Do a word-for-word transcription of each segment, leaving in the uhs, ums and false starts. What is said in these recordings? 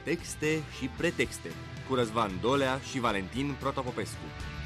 Texte și pretexte cu Răzvan Dolea și Valentin Protopopescu.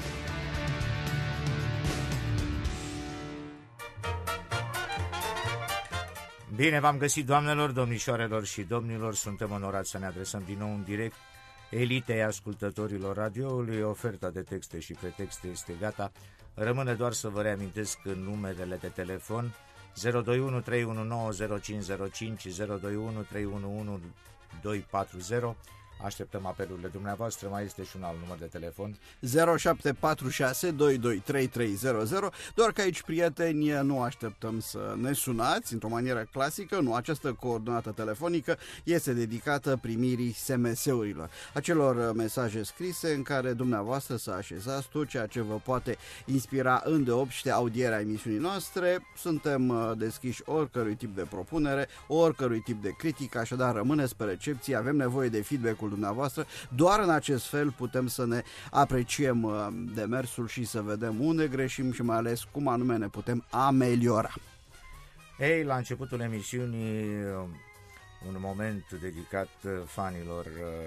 Bine v-am găsit, doamnelor, domnișoarelor și domnilor. Suntem onorați să ne adresăm din nou în direct elitei ascultătorilor radioului. Oferta de texte și pretexte este gata. Rămâne doar să vă reamintesc numerele de telefon: zero doi unu trei unu nouă zero cinci zero cinci, zero doi unu trei unu unu doi patru zero. Așteptăm apelurile dumneavoastră. Mai este și un alt număr de telefon: zero șapte patru șase doi doi trei trei zero zero. Doar că aici, prieteni, nu așteptăm să ne sunați într-o manieră clasică. Nu, această coordonată telefonică este dedicată primirii S M S-urilor, acelor mesaje scrise în care dumneavoastră să așezați tot ceea ce vă poate inspira îndeopște audierea emisiunii noastre. Suntem deschiși oricărui tip de propunere, oricărui tip de critică, așadar rămâneți pe recepție. Avem nevoie de feedback-ul dumneavoastră. Doar în acest fel putem să ne apreciem demersul și să vedem unde greșim și mai ales cum anume ne putem ameliora. Ei, la începutul emisiunii, un moment dedicat fanilor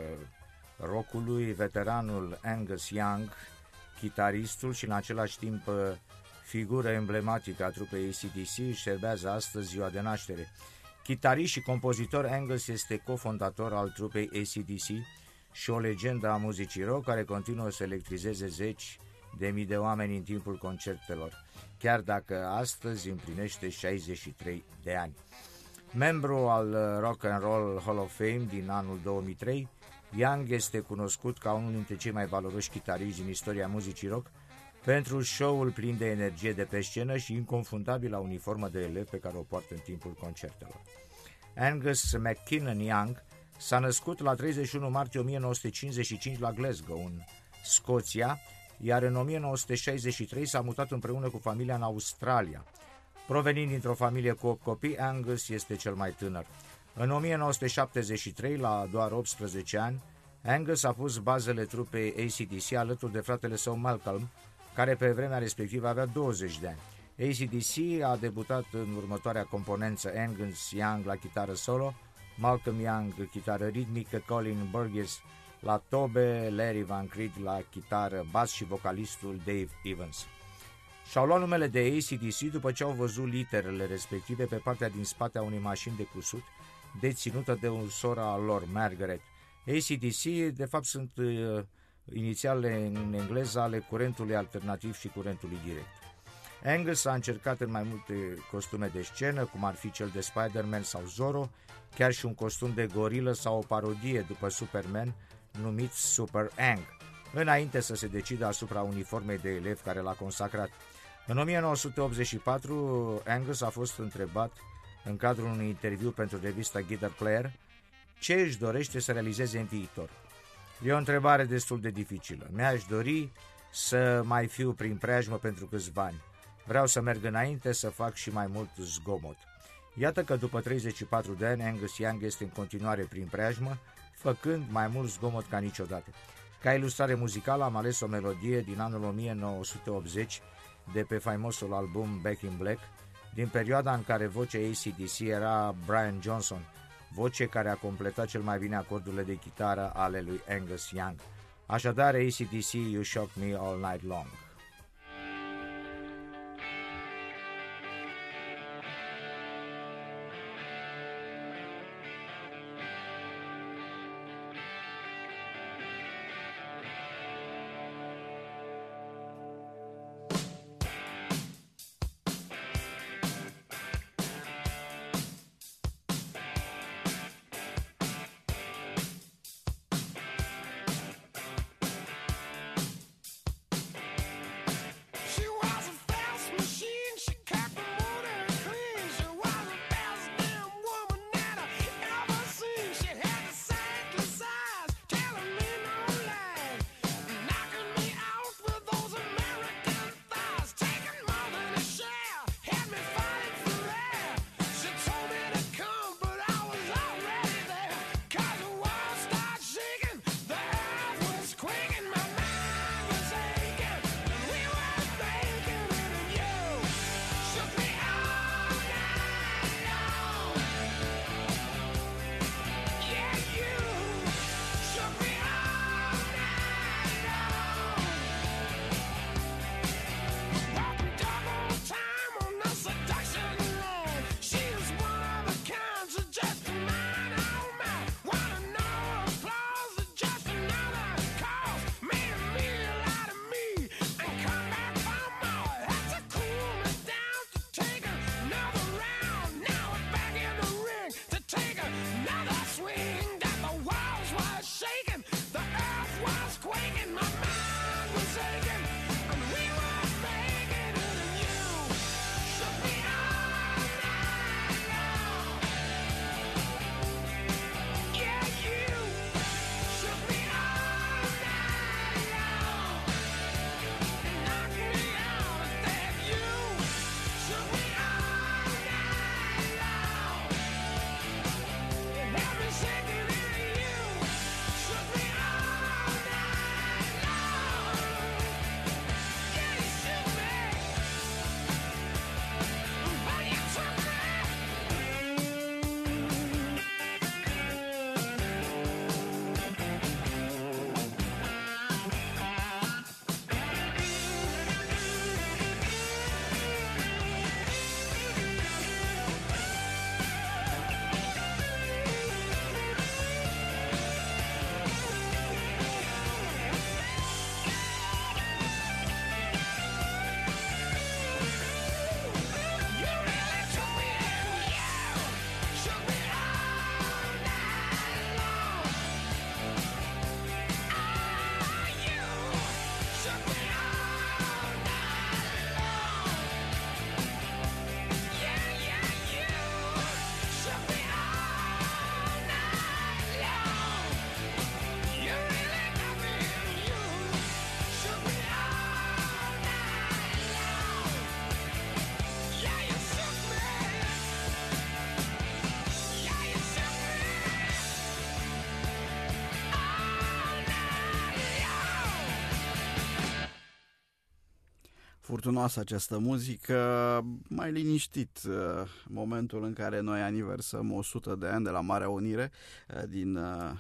rockului, veteranul Angus Young, chitaristul și în același timp figură emblematică a trupei A C D C, își serbează astăzi ziua de naștere. Chitarist și compozitor, Angus este cofondator al trupei A C D C și o legendă a muzicii rock care continuă să electrizeze zeci de mii de oameni în timpul concertelor, chiar dacă astăzi împlinește șaizeci și trei de ani. Membru al Rock and Roll Hall of Fame din anul două mii trei, Young este cunoscut ca unul dintre cei mai valoroși chitariști din istoria muzicii rock pentru show-ul plin de energie de pe scenă și inconfundabilă uniformă de elev pe care o poartă în timpul concertelor. Angus McKinnon Young s-a născut la treizeci și unu martie o mie nouă sute cincizeci și cinci la Glasgow, în Scoția, iar în o mie nouă sute șaizeci și trei s-a mutat împreună cu familia în Australia. Provenind dintr-o familie cu opt copii, Angus este cel mai tânăr. În o mie nouă sute șaptezeci și trei, la doar optsprezece ani, Angus a pus bazele trupei A C D C alături de fratele său Malcolm, care pe vremea respectivă avea douăzeci de ani. A C D C a debutat în următoarea componență: Angus Young la chitară solo, Malcolm Young chitară ritmică, Colin Burgess la tobe, Larry Van Creed la chitară bas și vocalistul Dave Evans. Și-au luat numele de A C D C după ce au văzut literele respective pe partea din spate a unei mașini de cusut deținută de un sora lor, Margaret. A C D C de fapt sunt uh, inițialele în engleză ale curentului alternativ și curentului direct. Angus a încercat în mai multe costume de scenă, cum ar fi cel de Spider-Man sau Zorro, chiar și un costum de gorilă sau o parodie după Superman numit Super Ang, înainte să se decidă asupra uniformei de elev care l-a consacrat. În o mie nouă sute optzeci și patru, Angus a fost întrebat în cadrul unui interviu pentru revista Guitar Player ce își dorește să realizeze în viitor. E o întrebare destul de dificilă. Mi-aș dori să mai fiu prin preajmă pentru câțiva ani. Vreau să merg înainte, să fac și mai mult zgomot. Iată că după treizeci și patru de ani, Angus Young este în continuare prin preajmă, făcând mai mult zgomot ca niciodată. Ca ilustrare muzicală am ales o melodie din anul o mie nouă sute optzeci de pe faimosul album Back in Black, din perioada în care vocea A C D C era Brian Johnson, voce care a completat cel mai bine acordurile de chitară ale lui Angus Young. Așadar, A C D C, You Shock Me All Night Long. furtunoasă această muzică, mai liniștit momentul în care noi aniversăm o sută de ani de la Marea Unire din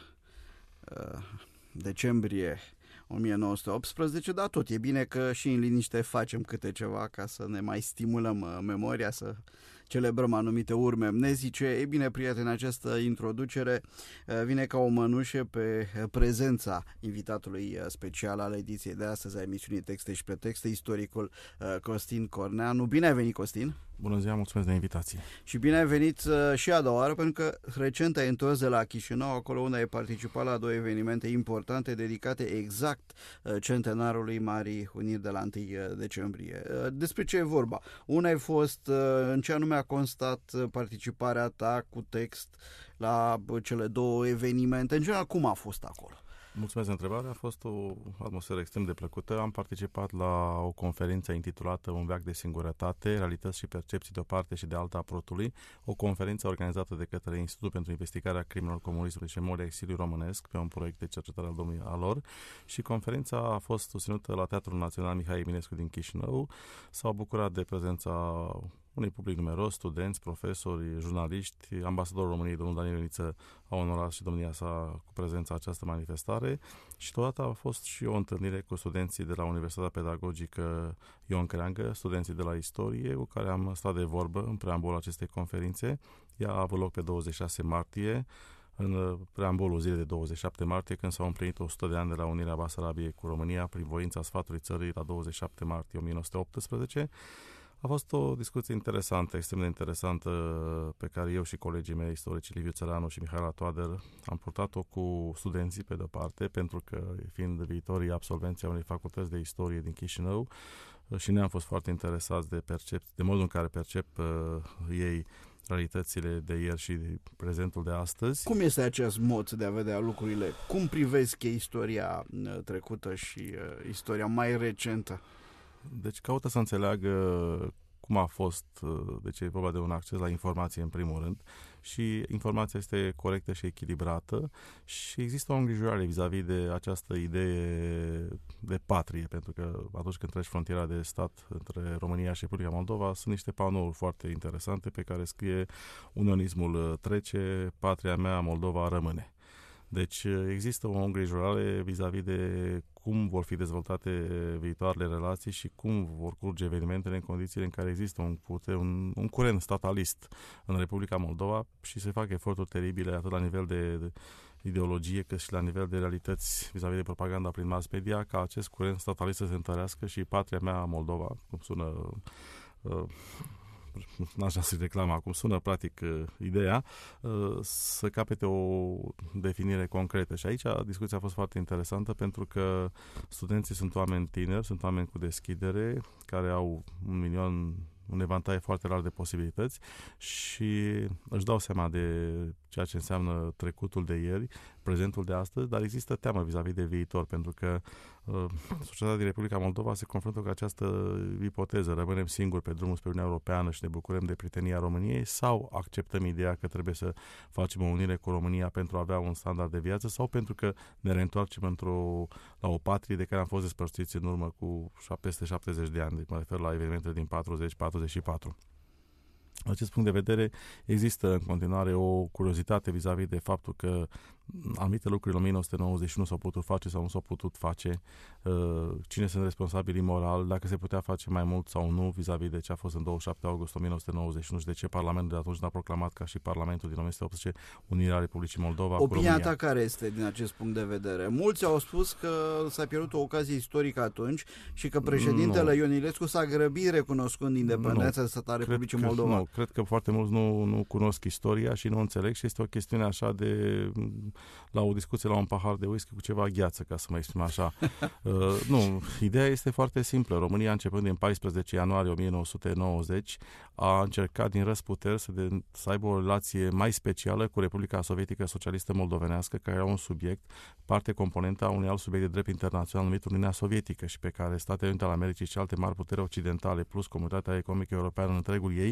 decembrie o mie nouă sute optsprezece, dar tot e bine că și în liniște facem câte ceva ca să ne mai stimulăm memoria, să celebrăm anumite urme amnezice. Ei bine, prieteni, această introducere vine ca o mănușă pe prezența invitatului special al ediției de astăzi a emisiunii Texte și Pretexte, istoricul Costin Corneanu. Bine ai venit, Costin! Bună ziua, mulțumesc de invitație! Și bine ai venit și a doua oară, pentru că recent ai întors de la Chișinău, acolo unde ai participat la două evenimente importante dedicate exact centenarului Marii Uniri de la întâi decembrie. Despre ce e vorba? Una ai fost, în ce anume a constat participarea ta cu text la cele două evenimente? În general, cum a fost acolo? Mulțumesc de întrebare, a fost o atmosferă extrem de plăcută. Am participat la o conferință intitulată Un veac de singurătate, realități și percepții de o parte și de alta a Protului, o conferință organizată de către Institutul pentru Investigarea Crimelor Comunismului și Memoria Exiliului Românesc, pe un proiect de cercetare al domnului Alor, și conferința a fost susținută la Teatrul Național Mihai Eminescu din Chișinău. S-au bucurat de prezența unui public numeros, studenți, profesori, jurnaliști. Ambasadorul României, domnul Daniel Ioniță, a onorat și domnia sa cu prezența această manifestare și totodată a fost și o întâlnire cu studenții de la Universitatea Pedagogică Ion Creangă, studenții de la istorie, cu care am stat de vorbă în preambulul acestei conferințe. Ea a avut loc pe douăzeci și șase martie, în preambulul zilei de douăzeci și șapte martie, când s-au împlinit o sută de ani de la unirea Basarabiei cu România prin voința sfatului țării la douăzeci și șapte martie o mie nouă sute optsprezece. A fost o discuție interesantă, extrem de interesantă, pe care eu și colegii mei, istoricii Liviu Țăranu și Mihaela Toader, am purtat-o cu studenții, pe de-o parte, pentru că, fiind viitorii absolvenții a unei facultăți de istorie din Chișinău, și ne-am fost foarte interesați de, percep, de modul în care percep uh, ei realitățile de ieri și de prezentul de astăzi. Cum este acest mod de a vedea lucrurile? Cum privesc istoria trecută și uh, istoria mai recentă? Deci caută să înțeleagă cum a fost, deci e vorba de un acces la informație în primul rând și informația este corectă și echilibrată și există o îngrijorare vis-a-vis de această idee de patrie, pentru că atunci când treci frontiera de stat între România și Republica Moldova sunt niște panouri foarte interesante pe care scrie unionismul trece, patria mea Moldova rămâne. Deci există o îngrijorare vis-a-vis de cum vor fi dezvoltate viitoarele relații și cum vor curge evenimentele în condițiile în care există un, pute, un, un curent statalist în Republica Moldova și se fac eforturi teribile atât la nivel de, de ideologie cât și la nivel de realități vis-a-vis de propaganda prin mass media, ca acest curent statalist să se întărească și patria mea Moldova, cum sună... Uh, n-aș vrea să-i reclam acum, sună practic uh, ideea, uh, să capete o definire concretă. Și aici discuția a fost foarte interesantă pentru că studenții sunt oameni tineri, sunt oameni cu deschidere, care au un milion, un evantai foarte larg de posibilități și își dau seama de ceea ce înseamnă trecutul de ieri, prezentul de astăzi, dar există teamă vis-a-vis de viitor, pentru că uh, societatea din Republica Moldova se confruntă cu această ipoteză: rămânem singuri pe drumul spre Uniunea Europeană și ne bucurăm de prietenia României, sau acceptăm ideea că trebuie să facem o unire cu România pentru a avea un standard de viață, sau pentru că ne reîntoarcem într-o, la o patrie de care am fost despărțiți în urmă cu peste șaptezeci de ani, deci mă refer la evenimentele din patruzeci patruzeci și patru. În acest punct de vedere, există în continuare o curiozitate vis-a-vis de faptul că anumite lucruri în o mie nouă sute nouăzeci și unu s-au putut face sau nu s-au putut face, cine sunt responsabili moral, dacă se putea face mai mult sau nu vis-a-vis de ce a fost în douăzeci și șapte august o mie nouă sute nouăzeci și unu și de ce Parlamentul de atunci n-a proclamat ca și Parlamentul din o mie nouă sute optsprezece Unirea Republicii Moldova cu România. Opinia ta care este din acest punct de vedere? Mulți au spus că s-a pierdut o ocazie istorică atunci și că președintele Ion Iliescu s-a grăbit recunoscând independența statală a Republicii cred Moldova. Că, nu, cred că foarte mulți nu, nu cunosc istoria și nu înțeleg și este o chestiune așa de... la o discuție la un pahar de whisky cu ceva gheață, ca să mă exprim așa. uh, nu, ideea este foarte simplă. România, începând din paisprezece ianuarie o mie nouă sute nouăzeci, a încercat din răzputeri să, de, să aibă o relație mai specială cu Republica Sovietică Socialistă Moldovenească, care era un subiect, parte componentă a unui alt subiect de drept internațional numit Uniunea Sovietică și pe care Statele Unite ale Americii și alte mari puteri occidentale plus Comunitatea Economică Europeană în întregul ei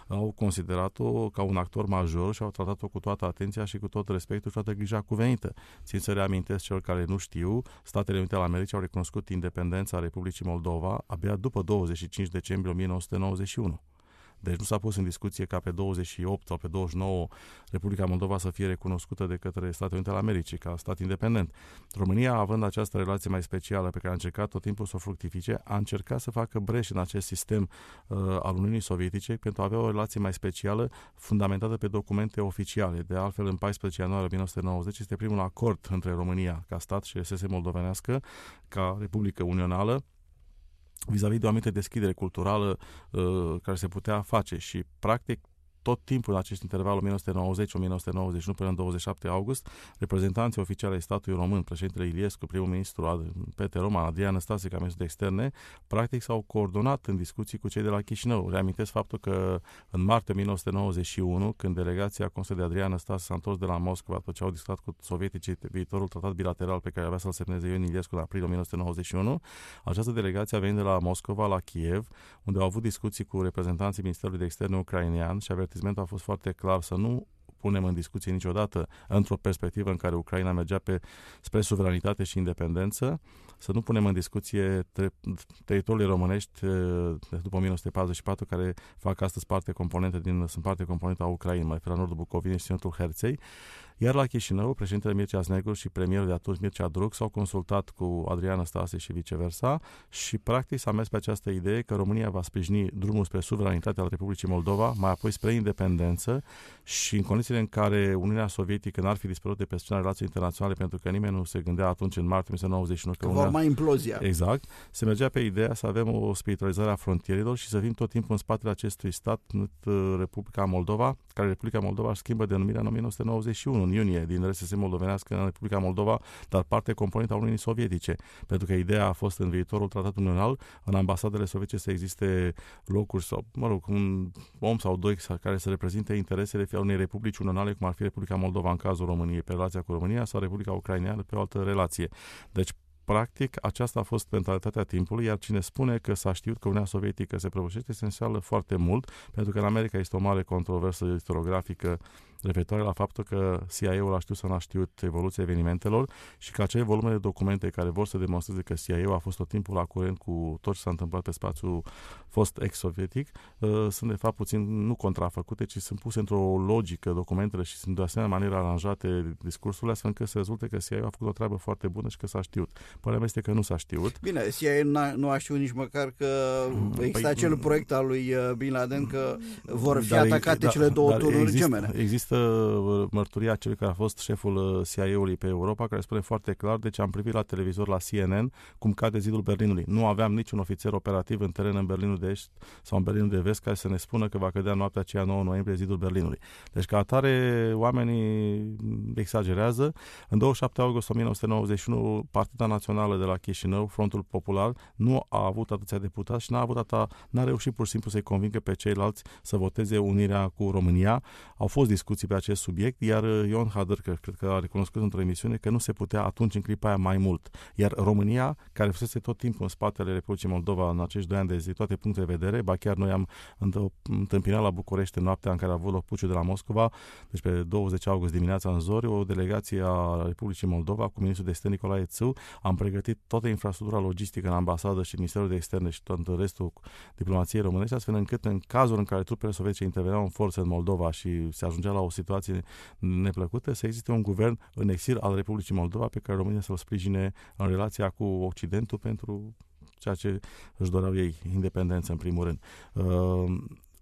au considerat-o ca un actor major și au tratat-o cu toată atenția și cu tot respectul și toată grija cuvenită. Țin să reamintesc celor care nu știu, Statele Unite ale Americii au recunoscut independența Republicii Moldova abia după douăzeci și cinci decembrie o mie nouă sute nouăzeci și unu. Deci nu s-a pus în discuție ca pe douăzeci și opt sau pe douăzeci și nouă Republica Moldova să fie recunoscută de către Statele Unite ale Americii ca stat independent. România, având această relație mai specială pe care a încercat tot timpul să o fructifice, a încercat să facă breș în acest sistem uh, al Uniunii Sovietice pentru a avea o relație mai specială fundamentată pe documente oficiale. De altfel, în paisprezece ianuarie o mie nouă sute nouăzeci este primul acord între România ca stat și R S S moldovenească ca Republică Unională vis-a-vis de o anumită deschidere culturală uh, care se putea face și, practic, tot timpul în acest interval o mie nouă sute nouăzeci - o mie nouă sute nouăzeci și unu până în douăzeci și șapte august, reprezentanții oficiali ai statului român, președintele Iliescu, primul ministru Petre Roman, Adrian Năstase ca ministru de externe, practic s-au coordonat în discuții cu cei de la Chișinău. Reamintesc faptul că în martie o mie nouă sute nouăzeci și unu, când delegația condusă de Adrian Năstase s-a întors de la Moscova după ce au discutat cu sovieticii viitorul tratat bilateral pe care avea să-l semneze Ion Iliescu în aprilie o mie nouă sute nouăzeci și unu, această delegație a venit de la Moscova la Kiev, unde au avut discuții cu reprezentanții Ministerului de Externe ucrainean și avertismentul a fost foarte clar să nu punem în discuție niciodată, într-o perspectivă în care Ucraina mergea pe, spre suveranitate și independență, să nu punem în discuție ter- teritoriile românești de după o mie nouă sute patruzeci și patru, care fac astăzi parte componente din, sunt parte componentă a Ucrainei, mai la nordul Bucovinei și Ținutul Herței. Iar la Chișinău, președintele Mircea Negru și premierul de atunci, Mircea Druc, s-au consultat cu Adrian Năstase și viceversa și practic s-a mers pe această idee că România va sprijini drumul spre suveranitatea al Republicii Moldova, mai apoi spre independență și în condițiile în care Uniunea Sovietică n-ar fi dispărut de pe scena relației internaționale, pentru că nimeni nu se gândea atunci în martie o mie nouă sute nouăzeci și unu că, că Uniunea... va mai implozia. Exact. Se mergea pe ideea să avem o spiritualizare a frontierilor și să fim tot timpul în spatele acestui stat numit Republica Moldova, care Republica Moldova își schimbă denumirea în o mie nouă sute nouăzeci și unu, în iunie, din R S S moldovenească în Republica Moldova, dar parte componentă a Uniunii Sovietice. Pentru că ideea a fost în viitorul tratat unional, în ambasadele sovietice să existe locuri sau, mă rog, un om sau doi care să reprezinte interesele fie unei republici unionale, cum ar fi Republica Moldova în cazul României pe relația cu România sau Republica Ucraineană pe o altă relație. Deci, practic, aceasta a fost mentalitatea timpului, iar cine spune că s-a știut că Uniunea Sovietică se prăbușește, se înșeală foarte mult, pentru că în America este o mare controversă istoriografică referitoare la faptul că C I A-ul a știut sau n-a știut evoluția evenimentelor și că acele volume de documente care vor să demonstreze că C I A-ul a fost tot timpul la curent cu tot ce s-a întâmplat pe spațiul fost ex-sovietic, uh, sunt de fapt puțin nu contrafăcute, ci sunt puse într-o logică documentele și sunt de asemenea manieră aranjate discursurile, astfel încât să rezulte că C I A-ul a făcut o treabă foarte bună și că s-a știut. Părerea mea este că nu s-a știut. Bine, C I A nu a știut nici măcar că există păi, acel proiect al lui Bin Laden că vor fi dar, atacate dar, cele două turnuri există, gemene. Există mărturia celui care a fost șeful C I A-ului pe Europa, care spune foarte clar, deci am privit la televizor la C N N cum cade zidul Berlinului. Nu aveam niciun ofițer operativ în teren în Berlinul de Est sau în Berlinul de Vest care să ne spună că va cădea noaptea aceea nouă noiembrie zidul Berlinului. Deci ca atare oamenii exagerează. În douăzeci și șapte august o mie nouă sute nouăzeci și unu, Partida Națională de la Chișinău, Frontul Popular, nu a avut atâția deputați și n-a avut atâta, n-a reușit pur și simplu să-i convingă pe ceilalți să voteze unirea cu România. Au fost discuții pe acest subiect, iar Ion Hadăr, că cred că a recunoscut într-o emisiune că nu se putea atunci în clipa aia mai mult. Iar România, care fusese tot timpul în spatele Republicii Moldova în acești doi ani de zi, toate punctele de vedere, ba chiar noi am întâmpinat la București în noaptea în care a avut loc puciul de la Moscova, deci pe douăzeci august dimineața în zori, o delegație a Republicii Moldova cu ministrul de externe Nicolae Țâu, am pregătit toată infrastructura logistică în ambasadă și Ministerul de Externe și tot restul diplomației românești, astfel încât în cazul în care trupele sovietice interveneau în forță în Moldova și se ajungea la o situație neplăcută, să existe un guvern în exil al Republicii Moldova pe care România să-l sprijine în relația cu Occidentul pentru ceea ce își doreau ei, independență în primul rând. Uh,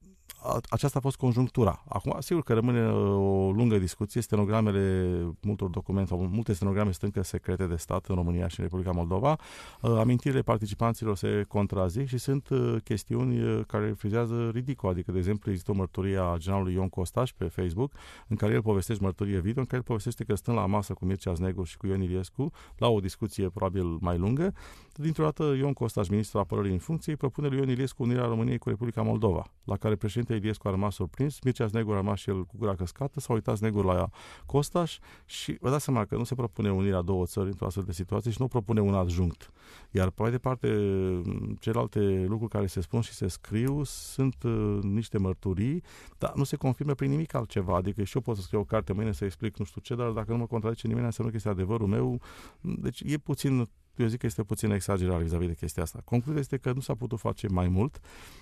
Aceasta a fost conjunctura. Acum, sigur că rămâne o lungă discuție, stenogramele multor documente sau multe stenograme sunt încă secrete de stat în România și în Republica Moldova. Amintirile participanților se contrazic și sunt chestiuni care frizează ridicol. Adică, de exemplu, există o mărturie a generalului Ion Costaș pe Facebook, în care el povestește mărturie video, în care el povestește că stând la masă cu Mircea Negru și cu Ion Iliescu, la o discuție probabil mai lungă, dintr-o dată Ion Costaș, ministrul apărării în funcție, propune lui Ion Iliescu unirea României cu Republica Moldova, la care președintele președintele Iliescu a rămas surprins, Mircea Negru a rămas și el cu gura căscată, s-a uitat Negru la Costaș și vă dați seama că nu se propune unirea două țări într-o astfel de situație și nu propune un adjunct. Iar pe mai departe, celelalte lucruri care se spun și se scriu sunt uh, niște mărturii, dar nu se confirmă prin nimic altceva. Adică și eu pot să scriu o carte mâine să explic nu știu ce, dar dacă nu mă contradice nimeni, înseamnă că este adevărul meu. Deci e puțin, eu zic că este puțin exagerare vis-a-vis de chestia asta. Concluzia este că nu s-a putut face mai mult,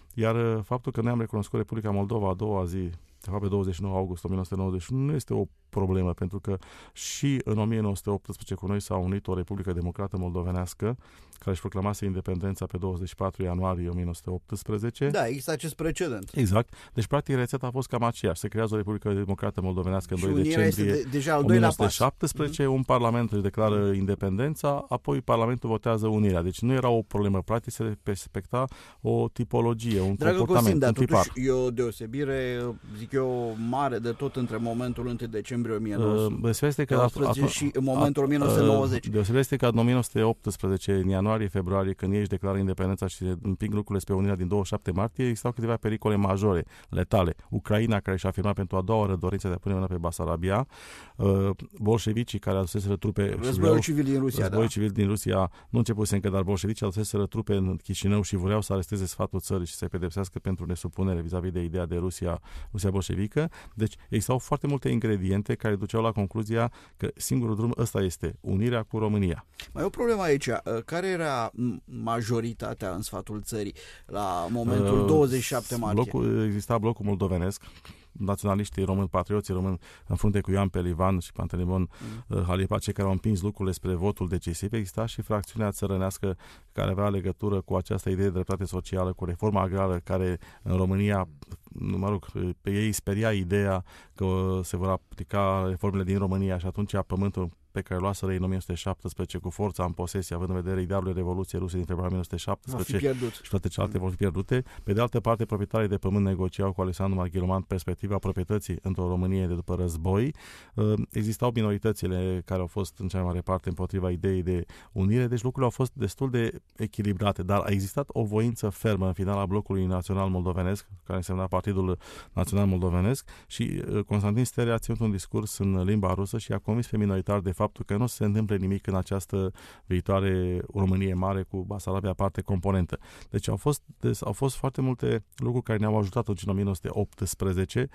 iar faptul că noi am recunoscut Republica Moldova a doua zi, de fapt pe douăzeci și nouă august o mie nouă sute nouăzeci și unu, nu este o problemă, pentru că și în o mie nouă sute optsprezece cu noi s-a unit o Republică Democrată Moldovenească, care își proclamase independența pe douăzeci și patru ianuarie o mie nouă sute optsprezece. Da, există acest precedent. Exact. Deci, practic, rețeta a fost cam aceeași. Se creează o Republică Democrată Moldovenească în și doi decembrie de, deja al o mie nouă sute șaptesprezece, mm-hmm. un parlament își declară independența, apoi Parlamentul votează unirea. Deci nu era o problemă. Practic se respecta o tipologie, un Dragă comportament, Costin, un tipar. Totuși e o deosebire, zic eu, mare de tot între momentul unu decembrie o mie nouă sute optsprezece uh, și în momentul o mie nouă sute nouăzeci. Uh, deosebirea este că în o mie nouă sute optsprezece, în ianuarie-februarie, când ei își declară independența și se împing lucrurile spre unirea din douăzeci și șapte martie, existau câteva pericole majore, letale. Ucraina, care și-a afirmat pentru a doua oară dorința de a pune mâna pe Basarabia, uh, bolșevicii care aduseseră trupe... Războiul civil din Rusia, Războiul da. civil din Rusia nu începuse încă, dar bolșevicii aduseseră trupe în Chișinău și vreau să aresteze sfatul țării și să-i pedepsească pentru nesupunere vis-a-vis de ideea de Rusia, Rusia bolșevică. Deci existau foarte multe ingrediente care duceau la concluzia că singurul drum ăsta este unirea cu România. Mai e o problemă aici. Care era majoritatea în sfatul țării la momentul uh, douăzeci și șapte martie? Blocul, exista blocul moldovenesc, naționaliștii români, patrioții români, în frunte cu Ioan Pelivan și Pantelimon mm. Halipa, cei care au împins lucrurile spre votul decisiv. Exista și fracțiunea țărănească care avea legătură cu această idee de dreptate socială, cu reforma agrară, care în România, mă rog, pe ei speria ideea că se vor aplica reformele din România și atunci pământul pe care luaseră ei în o mie nouă sute șaptesprezece cu forța în posesie, având în vedere idealul Revoluției Ruse din februarie o mie nouă sute șaptesprezece și toate celelalte mm. vor fi pierdute. Pe de altă parte, proprietarii de pământ negociau cu Alexandru Marghiloman perspectiva proprietății într-o Românie de după război. Existau minoritățile care au fost în cea mai mare parte împotriva ideii de unire, deci lucrurile au fost destul de echilibrate, dar a existat o voință fermă în finala blocului național moldovenesc, care însemna Partidul Național Moldovenesc, și Constantin Sterea a ținut un discurs în limba rusă și a convins pe minoritari de faptul că nu se întâmple nimic în această viitoare Românie mare cu Basarabia parte componentă. Deci au fost, des, au fost foarte multe lucruri care ne-au ajutat în o mie nouă sute optsprezece.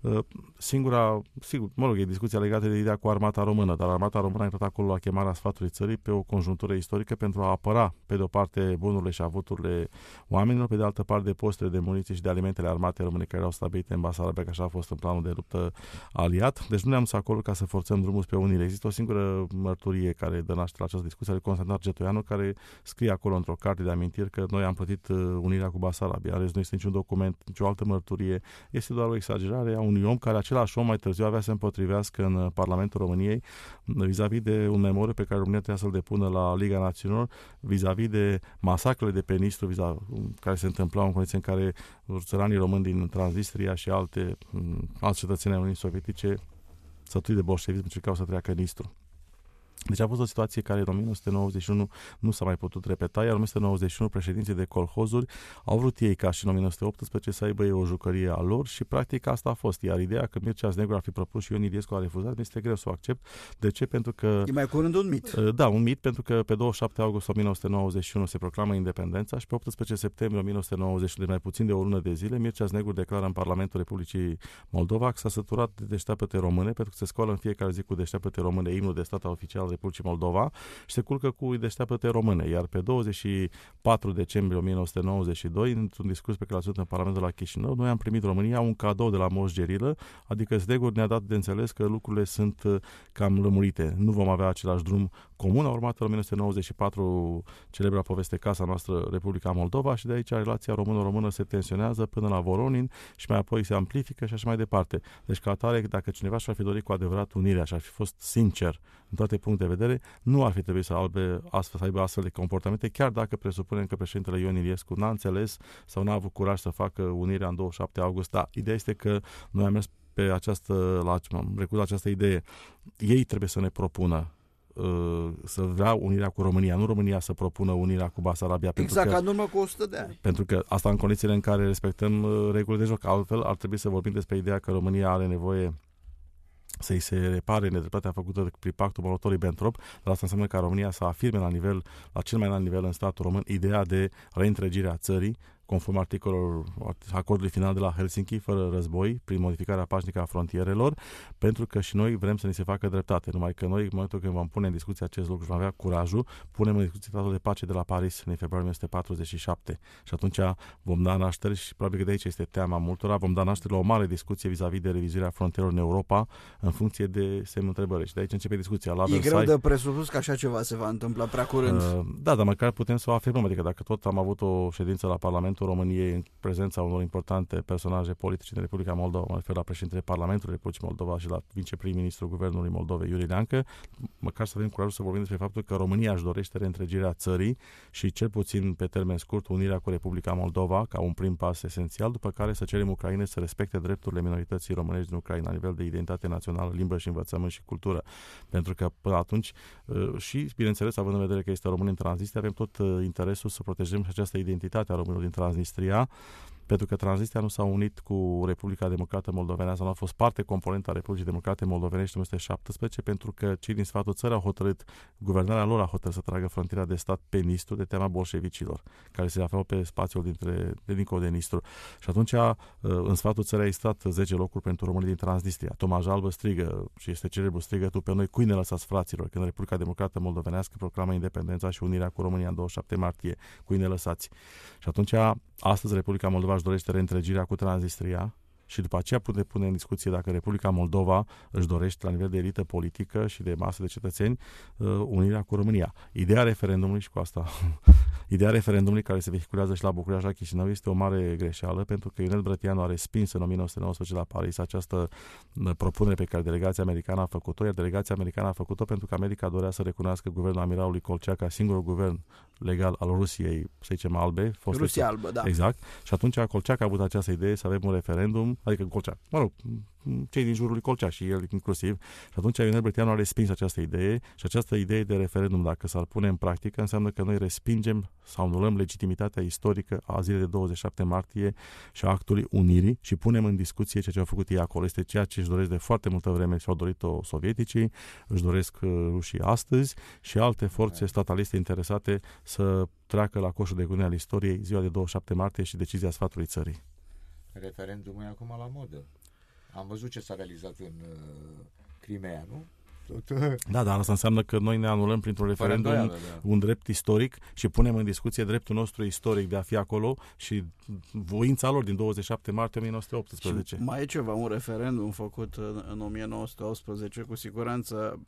Singura, sigur, mă rog, e discuția legată de ideea cu armata română, dar armata română a intrat acolo la chemarea sfatului țării pe o conjunctură istorică pentru a apăra, pe de o parte, bunurile și avuturile oamenilor, pe de altă parte, depozitele de muniție și de alimentele armatei române care erau stabilite în Basarabia, că așa a fost în planul de luptă aliat. Deci nu ne-am dus acolo ca să forțăm drumul spre unire. Există o singură mărturie care dă naștere la această discuție, de Constantin Argetoianu, care scrie acolo într-o carte de amintiri că noi am plătit unirea cu Basarabia. Deci nu este niciun document, nicio altă mărturie. Este doar o exagerare a unui om care același om mai târziu avea să se împotrivească în Parlamentul României vis-a-vis de un memoriu pe care România trebuia să-l depună la Liga Națiunilor vis-a-vis de masacrele de pe Nistru care se întâmplau în condiții în care țăranii români din Transnistria și alte alți cetățeni ai Uniunii Sovietice sătui de bolșevism încercau să treacă Nistru. Deci a fost o situație care în o mie nouă sute nouăzeci și unu nu s-a mai putut repeta, iar în o mie nouă sute nouăzeci și unu președinții de colhozuri au vrut ei, ca și în o mie nouă sute optsprezece, să aibă o jucărie a lor și practic asta a fost. Iar ideea că Mircea Negru ar fi propus și Ion Iliescu a refuzat, mi este greu să o accept. De ce? Pentru că... E mai curând un mit. Da, un mit, pentru că pe douăzeci și șapte august o mie nouă sute nouăzeci și unu se proclamă independența și pe optsprezece septembrie o mie nouă sute nouăzeci, de mai puțin de o lună de zile, Mircea Negru declară în Parlamentul Republicii Moldova că s-a săturat de deșteapăte române, pentru că se scoală în fiecare zi cu deșteapăte române imnul de stat oficial al Republicii Moldova și se culcă cu deșteapăte române. Iar pe douăzeci și patru decembrie o mie nouă sute nouăzeci și doi, într-un discurs pe care l-a ținut în Parlamentul la Chișinău, noi am primit România un cadou de la Moș Gerilă, adică Zdegur ne-a dat de înțeles că lucrurile sunt cam lămurite. Nu vom avea același drum comun. A urmat în o mie nouă sute nouăzeci și patru celebra poveste Casa noastră, Republica Moldova, și de aici relația română-română se tensionează până la Voronin și mai apoi se amplifică și așa mai departe. Deci ca atare, dacă cineva și-ar fi dorit cu adevărat unirea și ar fi fost sincer în toate puncte de vedere, nu ar fi trebuit să, albe, astfel, să aibă astfel de comportamente, chiar dacă presupunem că președintele Ion Iliescu n-a înțeles sau n-a avut curaj să facă unirea în douăzeci și șapte august. Da, ideea este că noi am mers pe această, la, am recurs la această idee. Ei trebuie să ne propună uh, să vrea unirea cu România, nu România să propună unirea cu Basarabia. Exact, pentru că, ca în urmă cu o sută de ani. Pentru că asta în condițiile în care respectăm uh, regulile de joc. Altfel ar trebui să vorbim despre ideea că România are nevoie să-i se repare nedreptatea făcută prin pactul Molotov-Ribbentrop, dar asta înseamnă ca România să afirme la nivel, la cel mai înalt nivel în statul român, ideea de reîntregire a țării, conform articolelor acordului final de la Helsinki, fără război, prin modificarea pașnică a frontierelor, pentru că și noi vrem să ni se facă dreptate. Numai că noi, în momentul când vom pune în discuție acest lucru și vom avea curajul, punem în discuție tratatul de pace de la Paris în februarie o mie nouă sute patruzeci și șapte. Și atunci vom da naștere, și probabil că de aici este teama multora, vom da naștere la o mare discuție vis-a-vis de revizuirea frontierelor în Europa, în funcție de semnul întrebării. Și de aici începe discuția. La e Versailles, greu de presupus că așa ceva se va întâmpla prea curând. Uh, da, dar măcar putem să o afirmăm. Adică dacă tot am avut o ședință la Parlamentul României în prezența unor importante personaje politice din Republica Moldova, mă refer la președintele Parlamentului Republicii Moldova și la viceprim-ministrul Guvernului Moldovei, Iurie Leancă, măcar să avem curajul să vorbim despre faptul că România își dorește reîntregirea țării și cel puțin pe termen scurt unirea cu Republica Moldova ca un prim pas esențial, după care să cerem Ucrainei să respecte drepturile minorității românești din Ucraina la nivel de identitate națională, limbă și învățământ și cultură. Pentru că până atunci și, bineînțeles, având în vedere că este român în Transnistria, avem tot interesul să protejăm și această identitate a românilor din Transnistria, pentru că Transnistria nu s-a unit cu Republica Democrată Moldovenească, nu a fost parte componentă a Republicii Democrate Moldovenești în o mie nouă sute șaptesprezece, pentru că cei din sfatul țării au hotărât, guvernarea lor a hotărât să tragă frontiera de stat pe Nistru de teama bolșevicilor, care se aflau pe spațiul dintre, de dincolo de Nistru. Și atunci, în sfatul țării a existat zece locuri pentru românii din Transnistria. Toma Jalbă strigă, și este celebru strigătul, pe noi cui ne lăsați, fraților, când Republica Democrată Moldovenească proclamă independența și unirea cu România în douăzeci și șapte martie, cui ne lăsați. Și atunci, astăzi Republica Moldova își dorește reîntregirea cu Transnistria și după aceea putem pune în discuție dacă Republica Moldova își dorește la nivel de elită politică și de masă de cetățeni unirea cu România. Ideea referendumului, și cu asta ideea referendumului care se vehiculează și la București, la Chișinău, este o mare greșeală, pentru că Ionel Brătianu a respins în o mie nouă sute nouăsprezece la Paris această propunere pe care delegația americană a făcut-o, iar delegația americană a făcut-o pentru că America dorea să recunoască guvernul amiralului Kolchak ca singurul guvern legal al Rusiei, să zicem, albe. Rusia albă, da. Exact. Și atunci Kolchak a avut această idee să avem un referendum, adică Kolchak, mă rog, cei din jurul lui Kolchak și el inclusiv. Și atunci Ionel Brătianu a respins această idee și această idee de referendum, dacă s-ar pune în practică, înseamnă că noi respingem sau anulăm legitimitatea istorică a zilei de douăzeci și șapte martie și a actului unirii și punem în discuție ceea ce au făcut ei acolo. Este ceea ce își doresc de foarte multă vreme și au dorit-o sovieticii, își doresc rușii astăzi și alte forțe stataliste interesate să treacă la coșul de gunoi al istoriei ziua de douăzeci și șapte martie și decizia sfatului țării. Referendumul e acum la modă. Am văzut ce s-a realizat în uh, Crimea, nu? Da, dar asta înseamnă că noi ne anulăm printr-un referendum îndoială, da. un drept istoric și punem în discuție dreptul nostru istoric de a fi acolo și voința lor din douăzeci și șapte martie o mie nouă sute optsprezece. Și mai e ceva, un referendum făcut în, în o mie nouă sute optsprezece, cu siguranță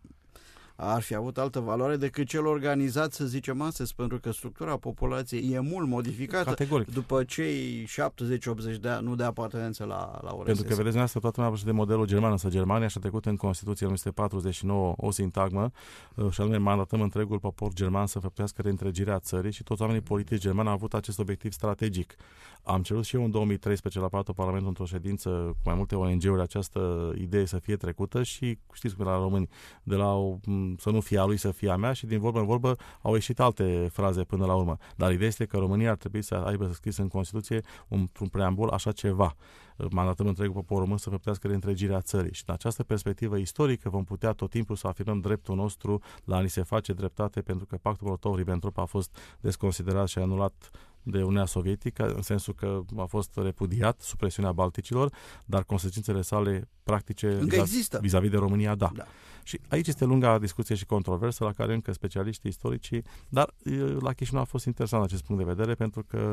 ar fi avut altă valoare decât cel organizat, să zicem astăzi, pentru că structura populației e mult modificată. Categoric. După cei șaptezeci optzeci de ani, nu de apartenență la, la O R S S. Pentru că, vedeți, asta toată lumea de modelul german, însă Germania și-a trecut în Constituție în o mie nouă sute patruzeci și nouă o sintagmă și anume mandatăm întregul popor german să făptuiască reîntregirea țării și toți oamenii politici germani au avut acest obiectiv strategic. Am cerut și eu în două mii treisprezece la Palatul Parlamentului într-o ședință cu mai multe O N G-uri această idee să fie trecută și știți cum la români, de la o, să nu fie a lui, să fie a mea și din vorbă în vorbă au ieșit alte fraze până la urmă. Dar ideea este că România ar trebui să aibă scris în Constituție un, un preambul așa ceva. Mandatăm întregul popor român să făptească reîntregirea țării. Și în această perspectivă istorică vom putea tot timpul să afirmăm dreptul nostru la a ni se face dreptate, pentru că pactul Molotov-Ribbentrop a fost desconsiderat și anulat de Uniunea Sovietică, în sensul că a fost repudiat sub presiunea Balticilor, dar consecințele sale practice vis-a- vis-a-vis de România, da. da. Și aici este lunga discuție și controversă la care încă specialiștii istoricii, dar la Chișinău a fost interesant acest punct de vedere, pentru că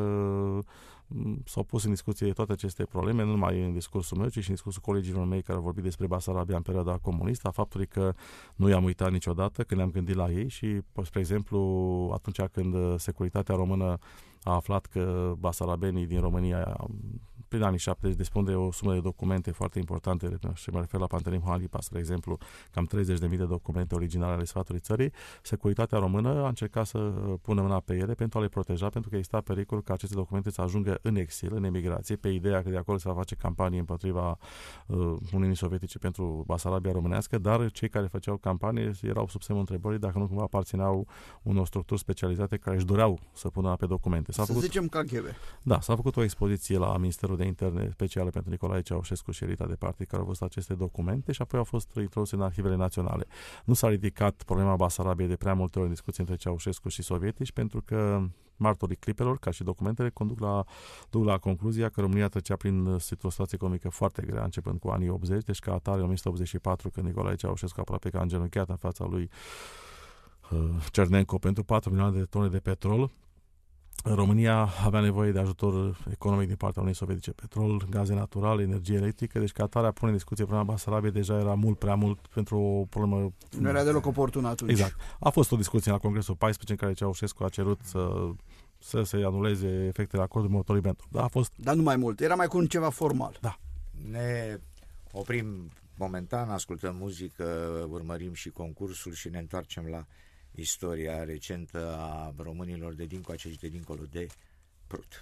s-au pus în discuție toate aceste probleme, nu numai în discursul meu, ci și în discursul colegilor mei care au vorbit despre Basarabia în perioada comunistă, a faptului că nu i-am uitat niciodată când ne-am gândit la ei și, spre exemplu, atunci când securitatea română a aflat că basarabenii din România prin anii șaptezeci dispun de o sumă de documente foarte importante și mă refer la Pantelim Halipa, spre exemplu, cam treizeci de mii de documente originale ale sfatului țării. Securitatea română a încercat să pună mâna pe ele pentru a le proteja, pentru că exista pericolul ca aceste documente să ajungă în exil, în emigrație, pe ideea că de acolo se va face campanie împotriva uh, Uniunii Sovietice pentru Basarabia românească, dar cei care făceau campanie erau sub semnul întrebării dacă nu cumva aparțineau unor structuri specializate care își doreau să pună pe documente. S-a să făcut, zicem K G B. Da, s-a făcut o expoziție la Ministerul de Interne specială pentru Nicolae Ceaușescu și elita de partid care au văzut aceste documente și apoi au fost introduse în arhivele naționale. Nu s-a ridicat problema Basarabiei de prea multe ori în discuții între Ceaușescu și sovietici, pentru că martorii clipelor, ca și documentele, conduc la, duc la concluzia că România trecea prin o situație economică foarte grea, începând cu anii optzeci, deci ca atare în o mie o sută optzeci și patru, când Nicolae Ceaușescu aproape că a îngenunchiat în fața lui uh, Cernenco pentru patru milioane de tone de petrol. România avea nevoie de ajutor economic din partea Uniunii Sovietice, petrol, gaze naturale, energie electrică, deci ca atare a pune în discuție problema Basarabiei deja era mult prea mult pentru o problemă... Nu era deloc oportun atunci. Exact. A fost o discuție la Congresul paisprezece în care Ceaușescu a cerut să, să se anuleze efectele acordului Molotov-Ribbentrop. Da, a fost... Dar nu mai mult, era mai cu ceva formal. Da. Ne oprim momentan, ascultăm muzică, urmărim și concursul și ne întoarcem la istoria recentă a românilor de dincoace și de dincolo de Prut.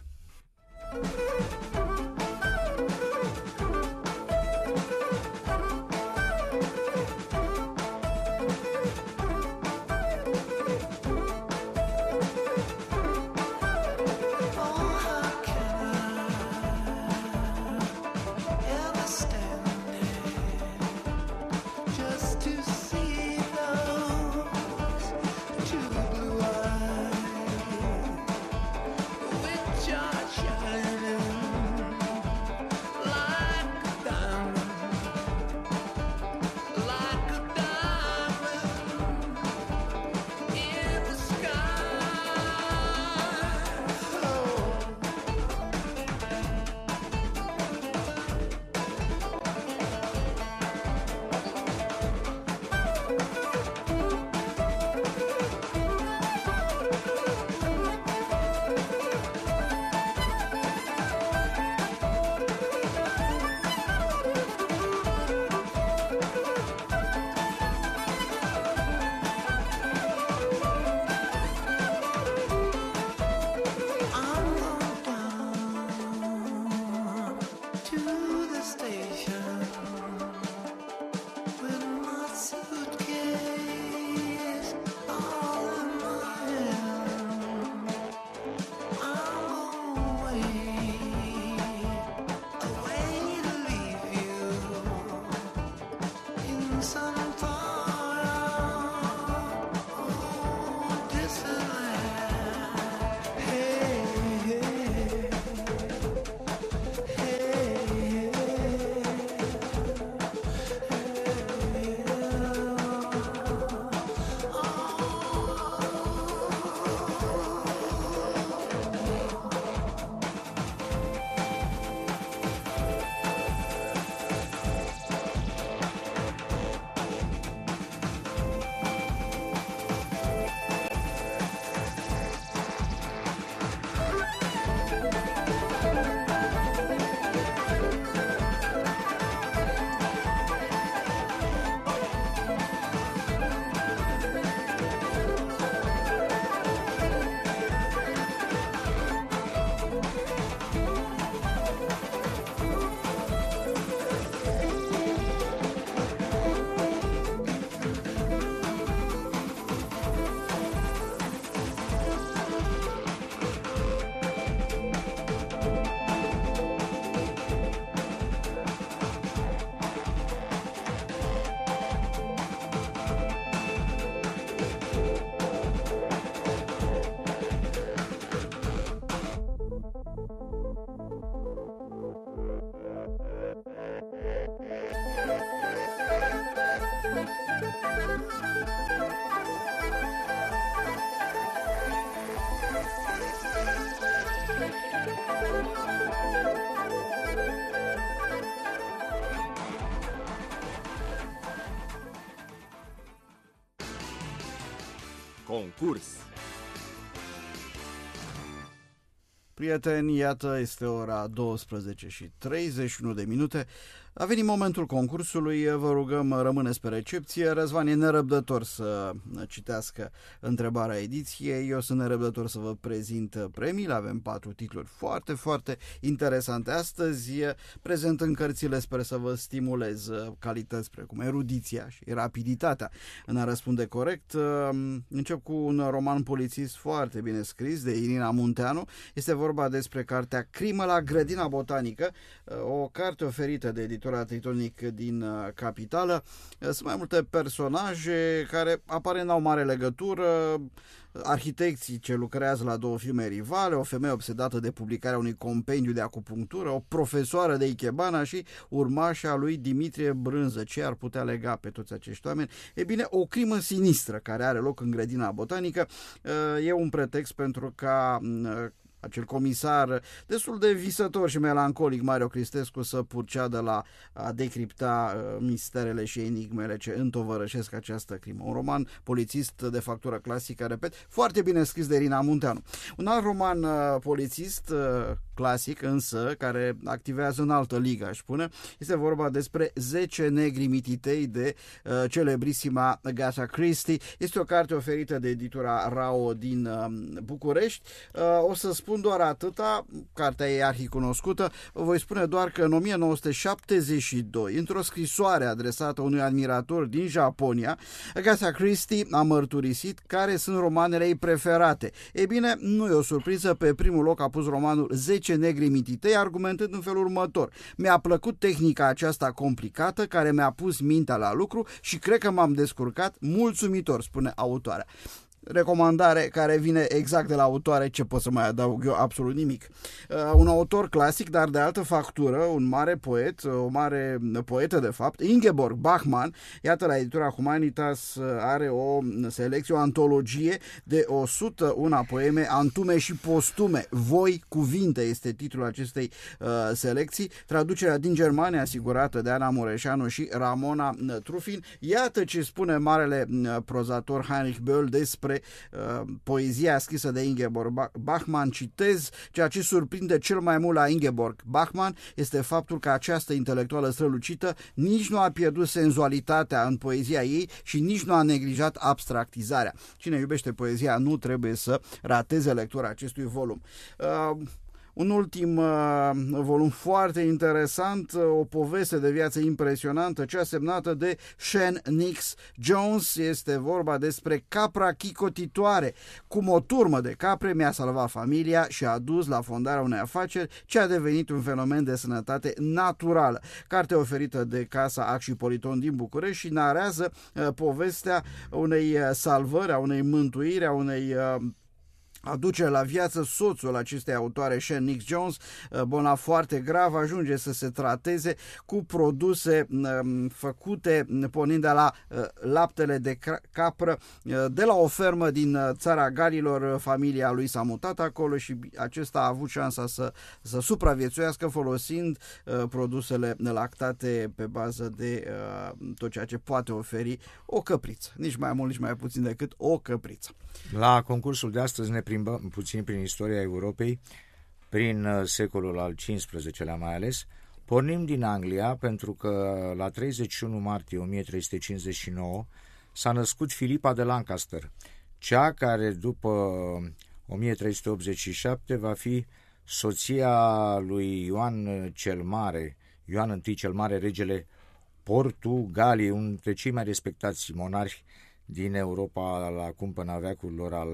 Concurs. Prieteni, iată, este ora douăsprezece și treizeci și unu de minute. A venit momentul concursului, vă rugăm, rămâneți pe recepție. Răzvan e nerăbdător să citească întrebarea ediției. Eu sunt nerăbdător să vă prezint premiile. Avem patru titluri foarte, foarte interesante astăzi. Prezentând cărțile, sper să vă stimulez calități precum erudiția și rapiditatea în a răspunde corect. Încep cu un roman polițist foarte bine scris de Irina Munteanu. Este vorba despre cartea Crimă la grădina botanică, o carte oferită de editura Tritonic din Capitală. Sunt mai multe personaje care apare n-au mare legătură, arhitecții ce lucrează la două firme rivale, o femeie obsedată de publicarea unui compendiu de acupunctură, o profesoară de ikebana și urmașa lui Dimitrie Brânză. Ce ar putea lega pe toți acești oameni? E bine, o crimă sinistră care are loc în grădina botanică e un pretext pentru ca acel comisar destul de visător și melancolic, Mario Cristescu, să purceadă la a decripta misterele și enigmele ce întovărășesc această crimă. Un roman polițist de factură clasică, repet, foarte bine scris de Irina Munteanu. Un alt roman uh, polițist uh, clasic, însă, care activează în altă ligă, aș spune, este vorba despre zece negri mititei de uh, celebrisima Agatha Christie. Este o carte oferită de editura Rao din uh, București. Uh, o să spun doar atâta, cartea e arhicunoscută, voi spune doar că în o mie nouă sute șaptezeci și doi, într-o scrisoare adresată unui admirator din Japonia, Agatha Christie a mărturisit care sunt romanele ei preferate. E bine, nu e o surpriză, pe primul loc a pus romanul zece negri mititei, argumentând în felul următor: mi-a plăcut tehnica aceasta complicată care mi-a pus mintea la lucru și cred că m-am descurcat mulțumitor, spune autoarea. Recomandare care vine exact de la autoare, ce pot să mai adaug eu? Absolut nimic. Uh, un autor clasic, dar de altă factură, un mare poet, o mare poetă de fapt, Ingeborg Bachmann. Iată, la editura Humanitas are o selecție, o antologie de o sută unu poeme, antume și postume. Voi cuvinte este titlul acestei uh, selecții. Traducerea din Germania asigurată de Ana Mureșanu și Ramona Trufin. Iată ce spune marele prozator Heinrich Böll despre Uh, poezia scrisă de Ingeborg Bachmann. Citez: ceea ce surprinde cel mai mult la Ingeborg Bachmann este faptul că această intelectuală strălucită nici nu a pierdut senzualitatea în poezia ei și nici nu a neglijat abstractizarea. Cine iubește poezia nu trebuie să rateze lectura acestui volum. Uh, Un ultim uh, volum foarte interesant, uh, o poveste de viață impresionantă, cea semnată de Sean Nix Jones. Este vorba despre capra chicotitoare. Cum o turmă de capre mi-a salvat familia și a dus la fondarea unei afaceri ce a devenit un fenomen de sănătate naturală. Carte oferită de Casa Ac și Politon din București și narează uh, povestea unei salvări, a unei mântuiri, a unei uh, aduce la viață soțul acestei autoare, Sean Nix Jones, bolnav foarte grav, ajunge să se trateze cu produse făcute pornind de la laptele de capră de la o fermă din țara Galilor. Familia lui s-a mutat acolo și acesta a avut șansa să, să supraviețuiască folosind produsele lactate pe bază de tot ceea ce poate oferi o căpriță. Nici mai mult, nici mai puțin decât o căpriță. La concursul de astăzi ne plimbăm puțin prin istoria Europei, prin secolul al cincisprezecelea mai ales. Pornim din Anglia pentru că la treizeci și unu martie o mie trei sute cincizeci și nouă s-a născut Filipa de Lancaster, cea care după o mie trei sute optzeci și șapte va fi soția lui Ioan cel Mare, Ioan I cel Mare, regele Portugaliei, unul dintre cei mai respectați monarhi din Europa la cumpăna veacurilor al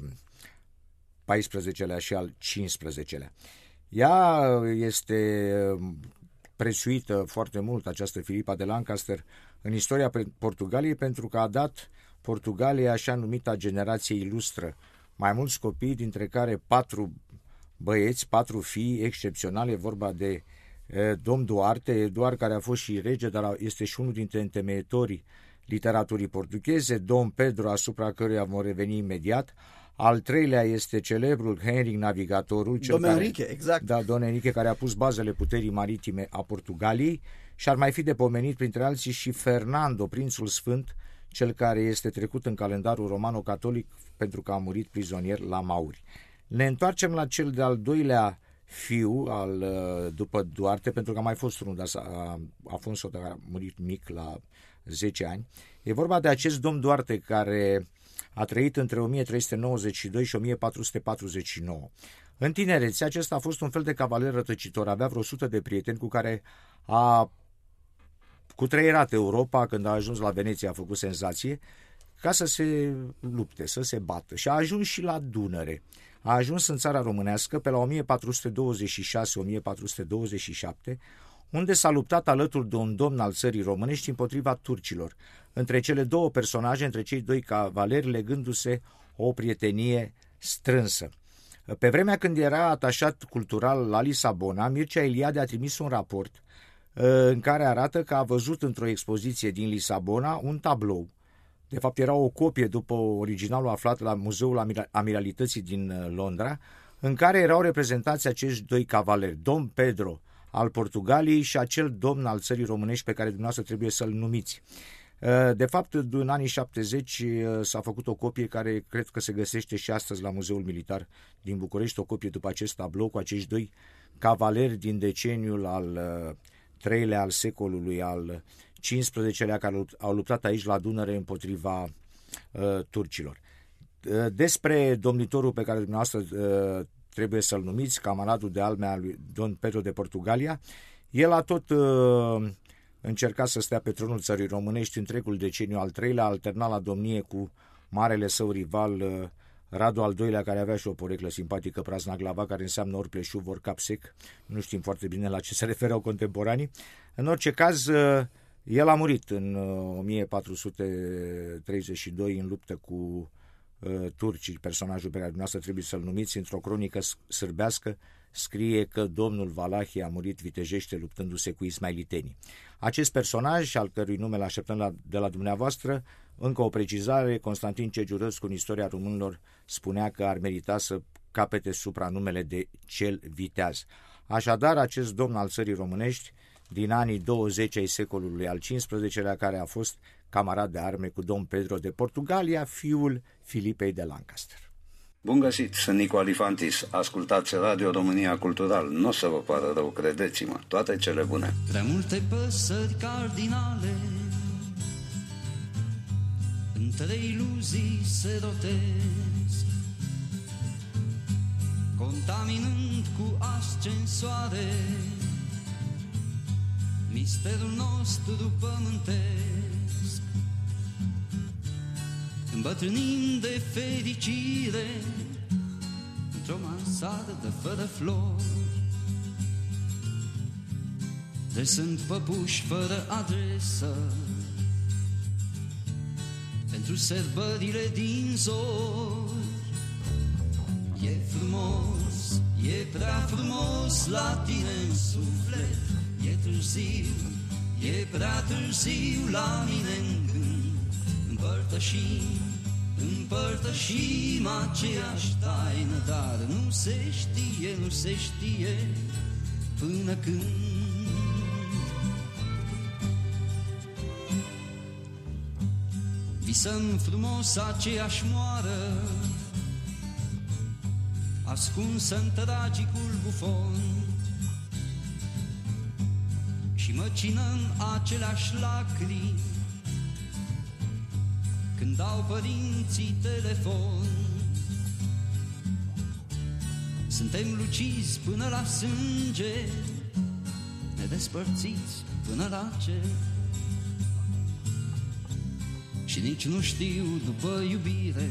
paisprezecelea și al cincisprezecelea. Ea este prețuită foarte mult, această Filipa de Lancaster, în istoria Portugaliei, pentru că a dat Portugalia așa numita generație ilustră, mai mulți copii, dintre care patru băieți, patru fii excepționale. E vorba de e, domn Duarte, Eduard, care a fost și rege, dar este și unul dintre întemeietorii literaturii portugheze, Dom Pedro, asupra căruia vom reveni imediat. Al treilea este celebrul Henric Navigatorul, cel Don care, Enrique, exact. Da, Don Enrique, care a pus bazele puterii maritime a Portugaliei, și ar mai fi de pomenit printre alții și Fernando, prințul sfânt, cel care este trecut în calendarul romano-catolic pentru că a murit prizonier la Mauri. Ne întoarcem la cel de-al doilea fiu al, după Duarte, pentru că a mai fost unul, dar a, Afonso a murit mic la zece ani. E vorba de acest domn Duarte care a trăit între o mie trei sute nouăzeci și doi și o mie patru sute patruzeci și nouă. În tinerețe, acesta a fost un fel de cavaler rătăcitor, avea vreo sută de prieteni cu care a cutreierat Europa. Când a ajuns la Veneția a făcut senzație ca să se lupte, să se bată, și a ajuns și la Dunăre. A ajuns în țara românească pe la o mie patru sute douăzeci și șase - o mie patru sute douăzeci și șapte, unde s-a luptat alături de un domn al țării românești împotriva turcilor, între cele două personaje, între cei doi cavaleri, legându-se o prietenie strânsă. Pe vremea când era atașat cultural la Lisabona, Mircea Eliade a trimis un raport în care arată că a văzut într-o expoziție din Lisabona un tablou. De fapt, era o copie după originalul aflat la Muzeul Amiralității din Londra, în care erau reprezentați acești doi cavaleri, domn Pedro al Portugaliei și acel domn al țării românești pe care dumneavoastră trebuie să-l numiți. De fapt, în anii șaptezeci s-a făcut o copie care cred că se găsește și astăzi la Muzeul Militar din București, o copie după acest tablou cu acești doi cavaleri din deceniul al treilea al secolului al cincisprezecelea, care au luptat aici la Dunăre împotriva uh, turcilor. Uh, despre domnitorul pe care dumneavoastră uh, trebuie să-l numiți, camaradul de alme al lui Don Pedro de Portugalia, el a tot uh, încercat să stea pe tronul țării românești întregul deceniu al treilea, a alternat la domnie cu marele său rival uh, Radu al doilea, care avea și o poreclă simpatică, Praznaglava, care înseamnă ori pleșuv, ori cap sec. Nu știm foarte bine la ce se referau contemporanii. În orice caz, uh, el a murit în o mie patru sute treizeci și doi în luptă cu uh, turcii. Personajul pe care dumneavoastră trebuie să-l numiți, într-o cronică sârbească, scrie că domnul Valahi a murit vitejește luptându-se cu ismailitenii. Acest personaj, al cărui nume l-așteptăm la, de la dumneavoastră, încă o precizare, Constantin Cegiurăscu în Istoria Românilor spunea că ar merita să capete supranumele de cel viteaz. Așadar, acest domn al țării românești, din anii douăzeci ai secolului al cincisprezecelea, care a fost camarad de arme cu domn Pedro de Portugalia, fiul Filipei de Lancaster. Bun găsit, sunt Nico Alifantis. Ascultați Radio România Cultural. Nu o să vă pară rău, credeți-mă. Toate cele bune. Prea multe păsări cardinale între iluzii se rotesc, contaminând cu ascensoare misterul nostru pământesc. Îmbătrânim de fericire într-o mansardă fără flori, de sunt păpuși fără adresă pentru sărbările din zori. E frumos, e prea frumos la tine în suflet, e târziu, e prea târziu la mine în gând. Împărtășim, împărtășim aceeași taină, dar nu se știe, nu se știe până când. Visăm frumos aceeași moară, ascunsă în tragicul bufon, și măcinăm aceleași lacrimi când dau părinții telefon. Suntem lucizi până la sânge, nedespărțiți până la cer, și nici nu știu după iubire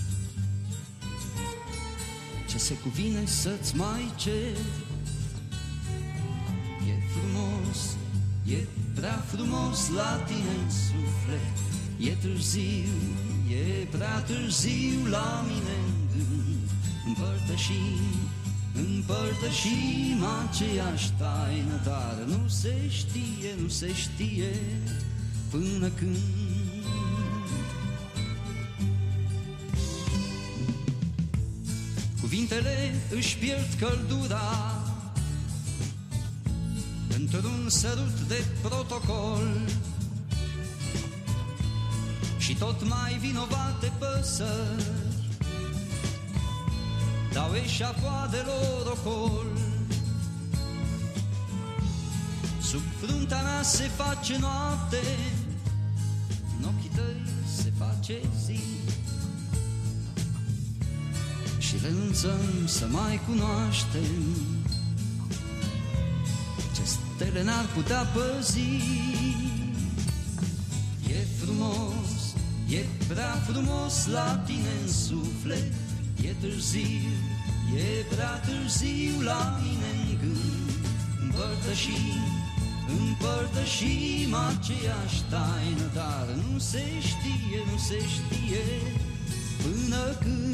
ce se cuvine să-ți mai cer. E frumos, e prea frumos la tine în suflet, e târziu, e prea târziu la mine în gând. Împărtășim, împărtășim aceeași taină, dar nu se știe, nu se știe până când. Cuvintele își pierd căldura într-un sărut de protocol, și tot mai vinovate păsări dau eșafoa de lor ocol. Sub fruntea mea se face noapte, în ochii tăi se face zi, și renunțăm să mai cunoaștem ce stele n-ar putea păzi. E frumos, e prea frumos la tine în suflet, e târziu, e prea târziu la mine în gând. Împărtășim, împărtășim aceeași taină, dar nu se știe, nu se știe până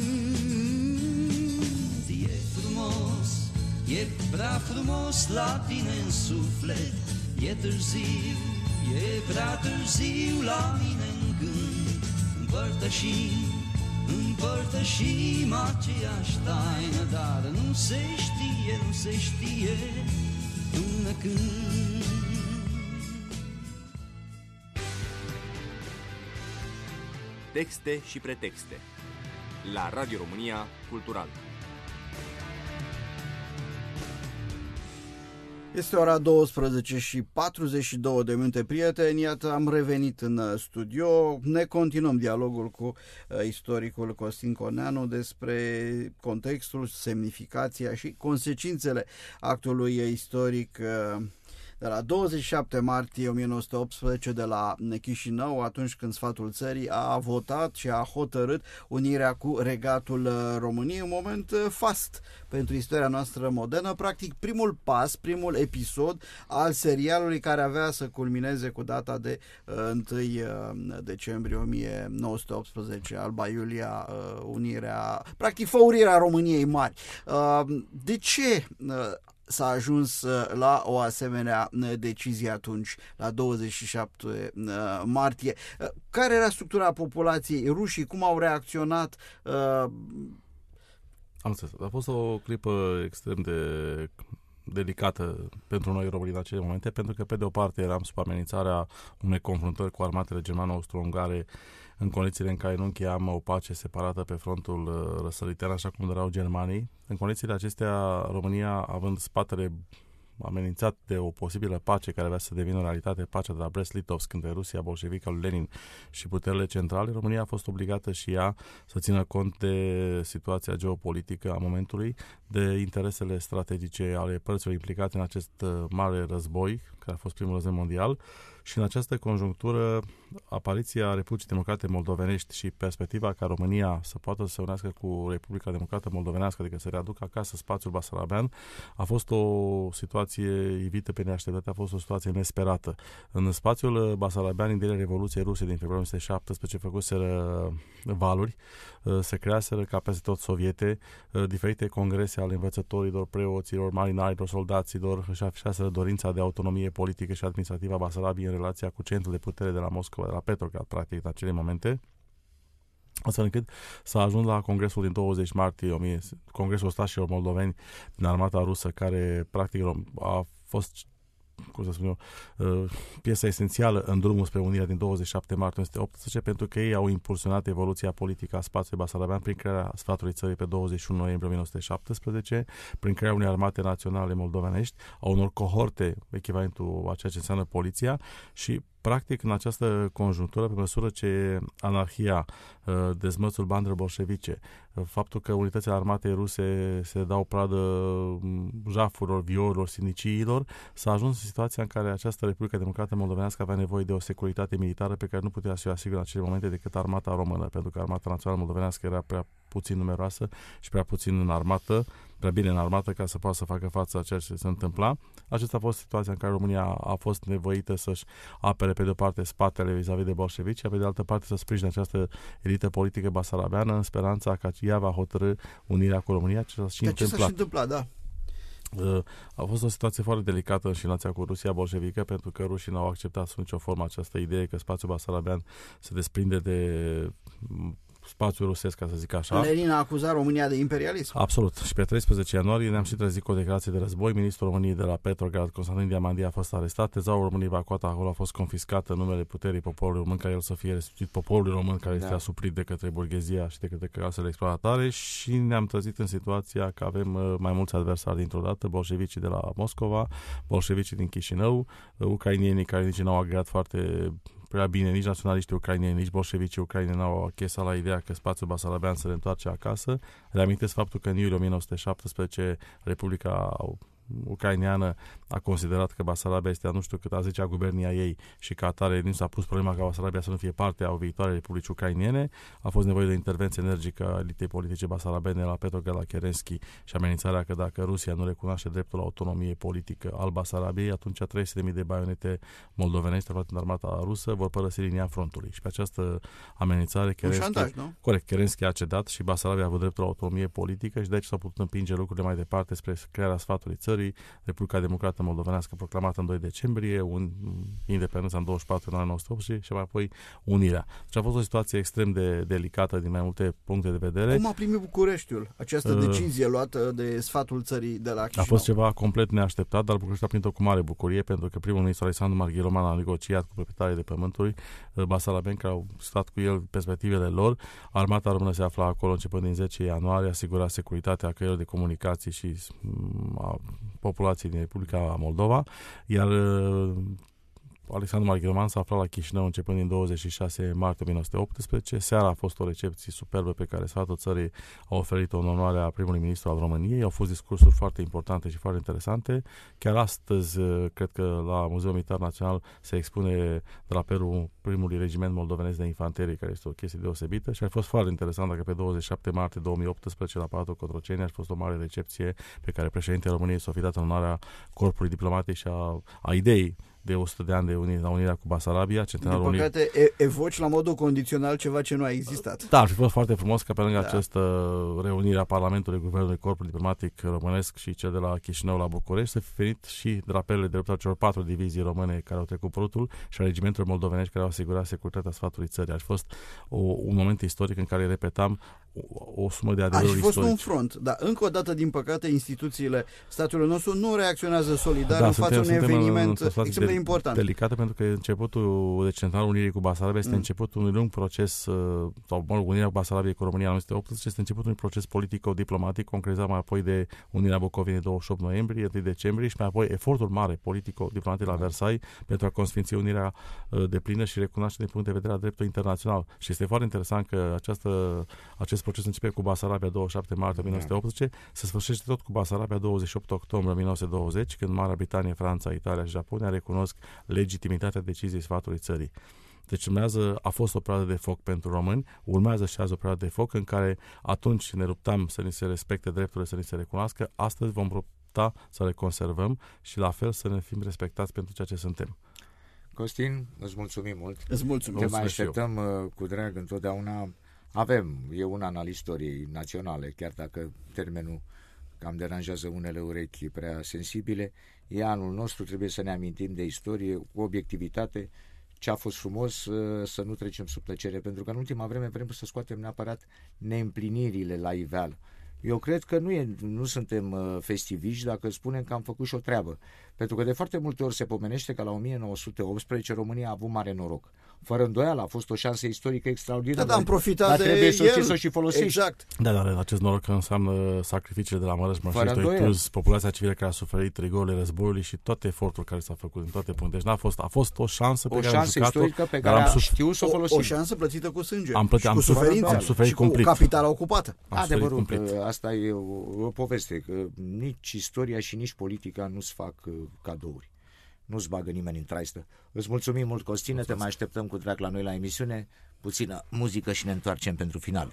când. E frumos, e prea frumos la tine în suflet, e târziu, e prea târziu la mine în gând. Împărtășim, împărtășim aceeași taină, dar nu se știe, nu se știe până când. Texte și pretexte la Radio România Cultural. Este ora douăsprezece și patruzeci și două de minute, prieteni. Iată, am revenit în studio. Ne continuăm dialogul cu uh, istoricul Costin Corneanu despre contextul, semnificația și consecințele actului istoric uh, de la douăzeci și șapte martie o mie nouă sute optsprezece de la Chișinău, atunci când Sfatul Țării a votat și a hotărât unirea cu Regatul României, un moment fast pentru istoria noastră modernă, practic primul pas, primul episod al serialului care avea să culmineze cu data de uh, întâi decembrie o mie nouă sute optsprezece, Alba Iulia, uh, unirea, practic făurirea României Mari. Uh, de ce uh, s-a ajuns la o asemenea decizie atunci, la douăzeci și șapte martie? Care era structura populației? Rușii cum au reacționat? Am înțeles. A fost o clipă extrem de delicată pentru noi românii în acele momente, pentru că pe de o parte eram sub amenințarea unei confruntări cu armatele germano-austro-ungare în condițiile în care nu încheiam o pace separată pe frontul răsăritean, așa cum doreau germanii. În condițiile acestea, România, având spatele amenințat de o posibilă pace care avea să devină realitate, pacea de la Brest-Litovsk între Rusia bolșevică lui Lenin și puterile centrale, România a fost obligată și ea să țină cont de situația geopolitică a momentului, de interesele strategice ale părților implicate în acest mare război, care a fost primul război mondial. Și în această conjunctură, apariția Republicii Democrate Moldovenești și perspectiva ca România să poată să se unească cu Republica Democrată Moldovenească, adică să readucă acasă spațiul basarabean, a fost o situație ivită pe neașteptate, a fost o situație nesperată. În spațiul basarabean, ideile Revoluției Ruse din februarie o mie nouă sute șaptesprezece făcuseră valuri, se creaseră ca peste tot soviete, diferite congrese ale învățătorilor, preoților, marinarilor, soldaților, își afișaseră dorința de autonomie politică și administrativă a Basarabiei în relația cu centrul de putere de la Moscova, de la Petrograd, practic, în acele momente, astfel încât s-a ajuns la congresul din douăzeci martie o mie, Congresul Ostașilor Moldoveni din armata rusă, care, practic, a fost, cum să spun eu, piesa esențială în drumul spre unirea din douăzeci și șapte martie o mie nouă sute optsprezece, pentru că ei au impulsionat evoluția politică a spațiului basarabean prin crearea Sfatului Țării pe douăzeci și unu noiembrie o mie nouă sute șaptesprezece, prin crearea unei armate naționale moldovenești, a unor cohorte, echivalentul a ceea ce înseamnă poliția, și practic, în această conjunctură, pe măsură ce anarhia, dezmățul bandelor bolșevice, faptul că unitățile armatei ruse se dau pradă jafurilor, violurilor, siniciilor, s-a ajuns în situația în care această Republică Democrată Moldovenească avea nevoie de o securitate militară pe care nu putea să o asigure în acele momente decât armata română, pentru că armata națională moldovenească era prea puțin numeroasă și prea puțin în armată, prea bine în armată ca să poată să facă față a ceea ce se întâmpla. Aceasta a fost situația în care România a fost nevoită să-și apere pe de o parte spatele vis-a-vis de bolșevici, și pe de altă parte să sprijine această elită politică basarabeană în speranța că ea va hotărâ unirea cu România, ce s-a și de întâmplat. Ce s-a și întâmplat, da. A fost o situație foarte delicată și în relația cu Rusia bolșevică, pentru că rușii n-au acceptat sub nicio formă această idee că spațiul basarabean se desprinde de spațiul rusesc, ca să zic așa. Lenin a acuzat România de imperialism. Absolut. Și pe treisprezece ianuarie ne-am și trezit cu o declarație de război. Ministrul României de la Petrograd, Constantin Diamandia, a fost arestat. Tezaurul României evacuat acolo a fost confiscat în numele puterii poporului român, ca el să fie restituit poporului român, care da. este asuprit de către burghezia și de către casele exploatatoare, și ne-am trezit în situația că avem uh, mai mulți adversari dintr-o dată, bolșevicii de la Moscova, bolșevicii din Chișinău, uh, ucrainienii care nici n-au agreat foarte prea bine, nici naționaliștii ucraineni, nici bolșevicii ucraineni n-au achesat la ideea că spațiul basarabean se reîntoarce acasă. Reamintesc faptul că în iulie o mie nouă sute șaptesprezece Republica ucraineană a considerat că Basarabia este a nu știu cât a zecea guvernia ei și ca atare nu s-a pus problema ca Basarabia să nu fie parte a viitoarei Republici Ucrainene. A fost nevoie de intervenție energică a elitei politice basarabene la Petrograd, la Kerenski, și amenințarea că dacă Rusia nu recunoaște dreptul la autonomie politică al Basarabiei, atunci trei sute de mii de baionete moldovenești aflate în armata rusă vor părăsi linia frontului. Și pe această amenințare Kerenski, șantaj, nu? corect, Kerenski a cedat și Basarabia a avut dreptul la autonomie politică și deci s-au putut împinge lucrurile mai departe spre crearea sfatului țării. Republica Democrată Moldovenească proclamată în doi decembrie, un, independența în douăzeci și patru ianuarie o mie nouă sute optzeci și mai apoi unirea. Deci a fost o situație extrem de delicată din mai multe puncte de vedere. Cum a primit Bucureștiul această uh, decizie luată de sfatul țării de la Chișinău? A fost ceva complet neașteptat, dar București a primit-o cu mare bucurie, pentru că primul ministru Alexandru Marghiroman a negociat cu proprietarii de pământuri basarabeni, care au stat cu el perspectivele lor. Armata română se afla acolo începând din zece ianuarie, asigura securitatea căilor de comunicații și a populației din Republica Moldova, iar Alexandru Marghiroman s-a aflat la Chișinău începând din douăzeci și șase martie o mie nouă sute optsprezece. Seara a fost o recepție superbă pe care sfatul țării a oferit-o în onoarea primului ministru al României. Au fost discursuri foarte importante și foarte interesante. Chiar astăzi, cred că la Muzeul Militar Național se expune drapelul primului regiment moldovenesc de infanterie, care este o chestie deosebită, și a fost foarte interesant dacă pe douăzeci și șapte martie două mii optsprezece la Palatul Cotroceni a fost o mare recepție pe care președintele României s-a fi dat în onoarea corpului diplomatic și a, a ideii de o sută de ani de unire, la unirea cu Basarabia, centenarul Din păcate, e, evoci la modul condițional ceva ce nu a existat. Da, ar fi fost foarte frumos ca pe lângă da. această reunire a Parlamentului, Guvernului, Corpului Diplomatic Românesc și cel de la Chișinău la București să fi venit și drapelele de luptă celor patru divizii române care au trecut prutul și a regimentelor moldovenești care au asigurat securitatea sfatului țării. A fost o, un moment istoric în care repetam o, o sumă de adevăruri istorice. A fost un front, dar încă o dată, din păcate, instituțiile statului nostru nu reacționează solidar da, în fața unui eveniment extrem de important. Delicată, pentru că începutul de centenarul unirii cu Basarabia este mm. începutul unui lung proces, sau mă rog, unirea cu Basarabia cu România în o mie nouă sute optsprezece este începutul unui proces politico-diplomatic, concretizat mai apoi de unirea Bucovinei douăzeci și opt noiembrie, întâi decembrie, și mai apoi efortul mare politico-diplomatic la Versailles pentru a consfinți unirea de plină și recunoaște din punct de vedere a dreptului internațional. Și este foarte interesant că această, acest proces începe cu Basarabia douăzeci și șapte martie o mie nouă sute optsprezece, se sfârșește tot cu Basarabia douăzeci și opt octombrie o mie nouă sute douăzeci, când Marea Britanie, Franța, Italia și Japonia recunosc legitimitatea deciziei sfatului țării. Deci urmează, a fost o perioadă de foc pentru români, urmează și azi o perioadă de foc în care atunci ne luptam să ni se respecte drepturile, să ni se recunoască, astăzi vom lupta să le conservăm și la fel să ne fim respectați pentru ceea ce suntem. Costin, îți mulțumim mult. Îți mulțumim. Te mai așteptăm uh, cu drag întotdeauna. Avem, e un an al istoriei naționale, chiar dacă termenul cam deranjează unele urechi prea sensibile. E anul nostru, trebuie să ne amintim de istorie cu obiectivitate, ce a fost frumos, să nu trecem sub tăcere, pentru că în ultima vreme vrem să scoatem neapărat neîmplinirile la iveală. Eu cred că nu, e, nu suntem festiviști dacă spunem că am făcut și o treabă, pentru că de foarte multe ori se pomenește că la o mie nouă sute optsprezece România a avut mare noroc. Fără îndoială, a fost o șansă istorică extraordinară. Da, da, am profitat dar de trebuie să el. o și folosești. Exact. Da, dar acest noroc înseamnă sacrificiile de la Mărăș-Mărșiști, inclus populația civilă care a suferit rigorile războiului și tot efortul care s-a făcut în toate punctele. Deci n-a fost, a fost o șansă pe o care șansă am jucat-o, istorică pe care am știut să o folosim. O, o șansă plătită cu sânge. Am plătit, și am cu suferit, suferință. am suferit și cumplit. cu capitala ocupată. Adevărul că asta e o, o poveste, că nici istoria și nici politica nu-ți fac uh, cadouri. Nu-ți bagă nimeni în traistă. Îți mulțumim mult, Costine, mulțumesc. Te mai așteptăm cu drag la noi la emisiune. Puțină muzică și ne întoarcem pentru finalul.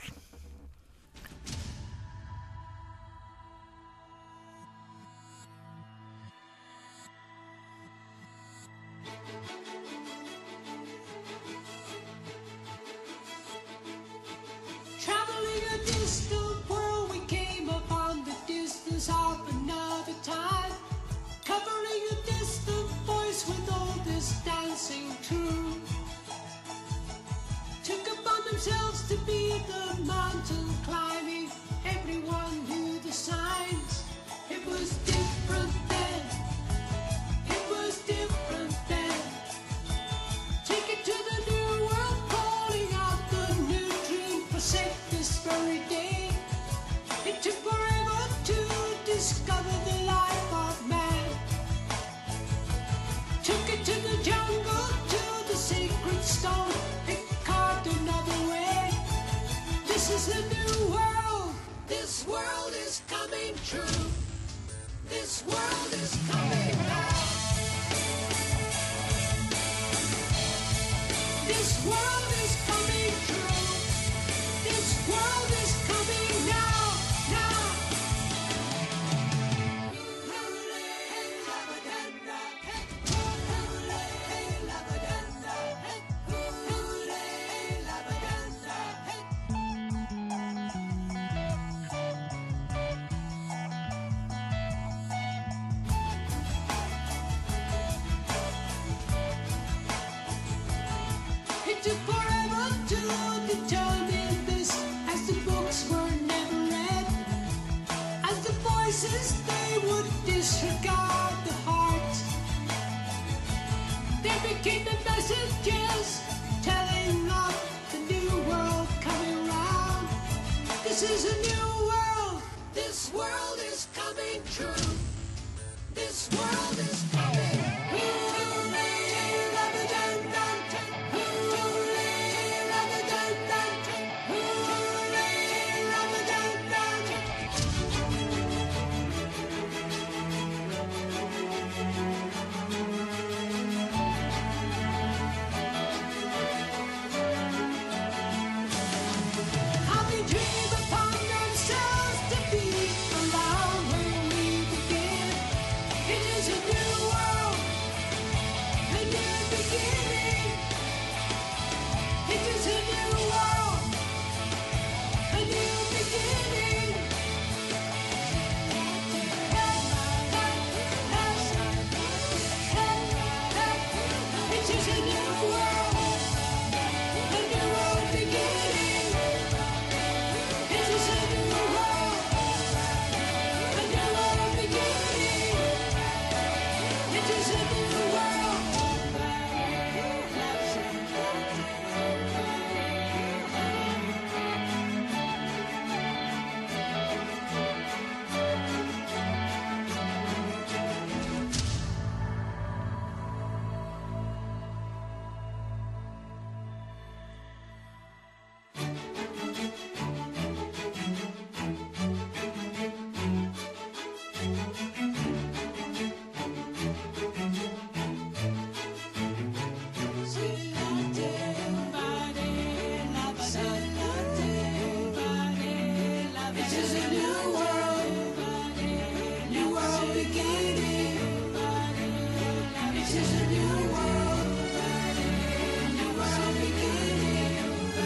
Themselves to be see the mountain climbing, everyone knew the signs. It was different then, it was different then. Take it to the new world, calling out the new dream, forsake this very day. It took forever to discover the life of man. Took it to the jungle, to the sacred stone. It carved another way. This is the new world. This world is coming true. This world is coming now. This world is coming true. This world is coming now, now. It took forever to determine this, as the books were never read, as the voices they would disregard the heart. They became the messengers telling of the new world coming round. This is a new world. This world is coming true. This world is coming. How they dream upon themselves to be around when we begin. It is a new world, a new beginning. It is a new world, a new beginning. It is a new world, a new world beginning. It is a new world, a new world beginning. It is a new world. It is a new world, new world beginning. It is a new world, new world beginning.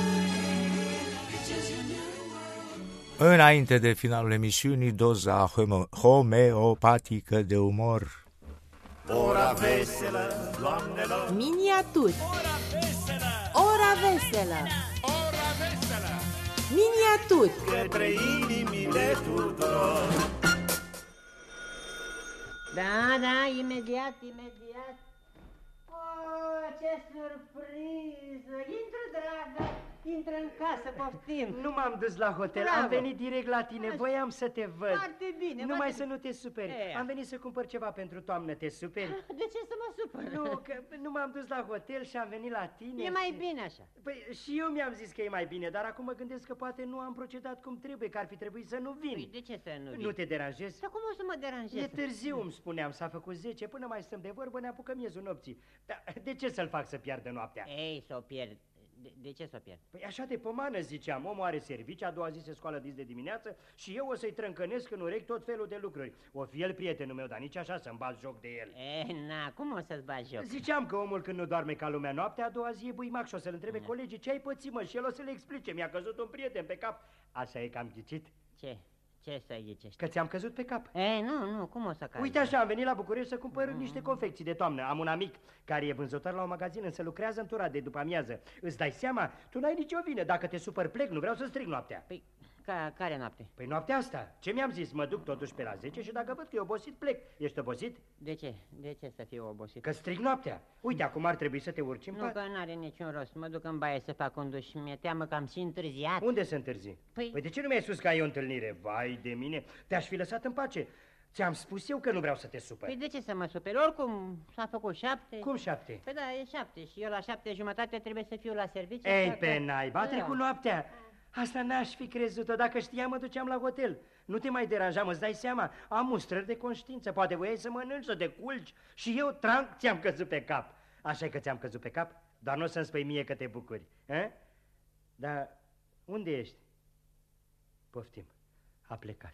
It is a new world. Înainte de finalul emisiunii, doza homo- homeopatică de umor. Ora veselă, doamnelor! Miniaturi. Ora veselă! Ora veselă. Ora veselă! Miniaturi. Către inimile tuturor! Da, da, imediat, imediat. Oh, ce surpriză! Intră, dragă, intră în casă, poftim. Nu m-am dus la hotel, Bravo. am venit direct la tine, Așa. voiam să te văd. Foarte bine, Numai foarte să nu te superi, E. am venit să cumpăr ceva pentru toamnă, te superi? De ce să mă supăr? Nu, că nu m-am dus la hotel și am venit la tine. E mai și- bine așa. Păi și eu mi-am zis că e mai bine, dar acum mă gândesc că poate nu am procedat cum trebuie, că ar fi trebuit să nu vin. Păi, de ce să nu vii? Nu te deranjezi? Dar cum o să mă deranjez? E târziu, îmi spuneam, s-a făcut zece, până mai stăm de vorbă, ne apucăm miezul nopții. Dar de ce să-l fac să piardă noaptea? Ei, să o pierd. De, de ce să o pierd? Păi așa de pomană, ziceam, omul are servici, a doua zi se scoală dis de dimineață și eu o să-i trâncănesc în urechi tot felul de lucruri. O fi el prietenul meu, dar nici așa să-mi bat joc de el. E, na, cum o să-ți bagi joc? Ziceam că omul când nu doarme ca lumea noaptea, a doua zi e buimac și o să-l întrebe colegii ce ai pățit, mă, și el o să le explice, mi-a căzut un prieten pe cap. Așa e că am ghicit. Ce? Ce să zicești? Că ți-am căzut pe cap. E, nu, nu, cum o să cazi? Uite așa, am venit la București să cumpăr mm. niște confecții de toamnă. Am un amic care e vânzător la un magazin, însă lucrează în tura de după amiază. Îți dai seama? Tu n-ai nicio vină. Dacă te supăr, plec, nu vreau să strig noaptea. Păi, ca, care noapte? Păi noaptea asta. Ce mi-am zis? Mă duc totuși pe la zece și dacă văd că e obosit, plec. Ești obosit? De ce? De ce să fiu obosit? Că strig noaptea. Uite, acum ar trebui să te urci în Nu, pat. că n-are niciun rost. Mă duc în baie să fac un duș și mi-e teamă că am și întârziat. Unde să întârzi? Păi... păi de ce nu mi-ai spus că ai o întâlnire? Vai de mine, te-aș fi lăsat în pace. Ți-am spus eu că nu vreau să te superi. Păi de ce să mă superi? Oricum s-a făcut șapte. Cum șapte? Păi da, e șapte și eu la șapte jumătate trebuie să fiu la serviciu. Ei, pe naiba, a Da. trecut noaptea. Asta n-aș fi crezut-o. Dacă știam, mă duceam la hotel. Nu te mai deranjam, îți dai seama. Am mustrări de conștiință. Poate voiai să mănânci, să te culci. Și eu, tranc, ți-am căzut pe cap. Așa că ți-am căzut pe cap? Dar nu o să-mi spui mie că te bucuri. Eh? Dar unde ești? Poftim. A plecat.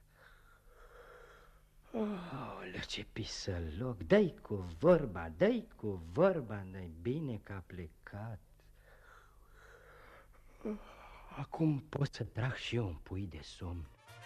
Oh, ce pisăloc. Dă-i cu vorba, dă-i cu vorba. Dă-i bine că a plecat. Acum pot să trag și eu un pui de somn.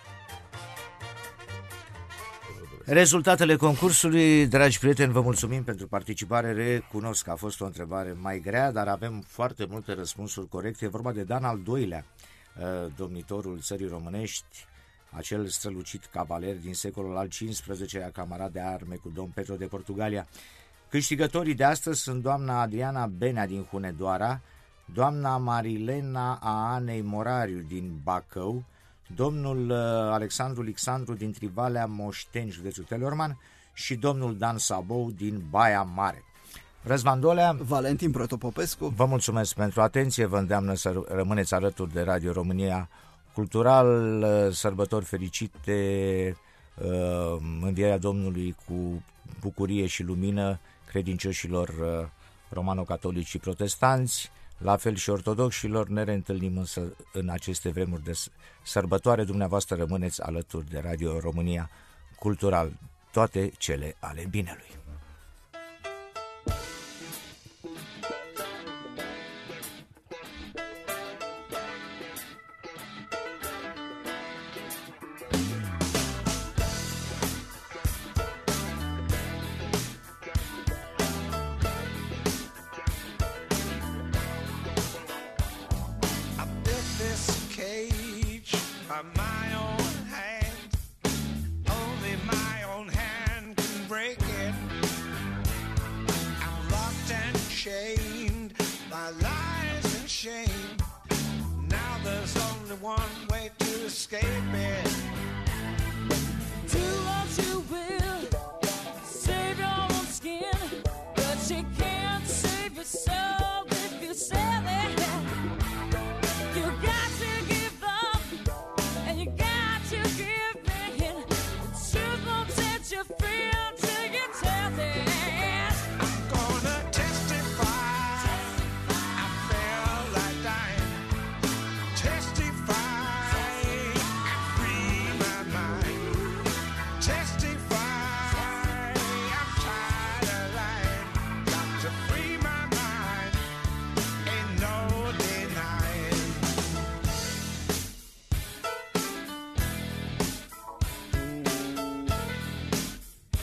Rezultatele concursului, dragi prieteni, vă mulțumim pentru participare. Recunosc că a fost o întrebare mai grea, dar avem foarte multe răspunsuri corecte. E vorba de Dan al doilea, domnitorul țării românești, acel strălucit cavaler din secolul al cincisprezecelea, camarad de arme cu domn Petru de Portugalia. Câștigătorii de astăzi sunt doamna Adriana Benea din Hunedoara, doamna Marilena a Anei Morariu din Bacău, domnul Alexandru Lixandru din Trivalea Moșteni, județul Teleorman, și domnul Dan Sabou din Baia Mare. Răzvan Dolea, Valentin Protopopescu, vă mulțumesc pentru atenție, vă îndeamnă să rămâneți alături de Radio România Cultural, sărbători fericite, învierea Domnului cu bucurie și lumină credincioșilor romano-catolici și protestanți, la fel și ortodoxilor. Ne reîntâlnim însă în aceste vremuri de sărbătoare. Dumneavoastră rămâneți alături de Radio România Cultural. Toate cele ale binelui. Now there's only one way to escape it.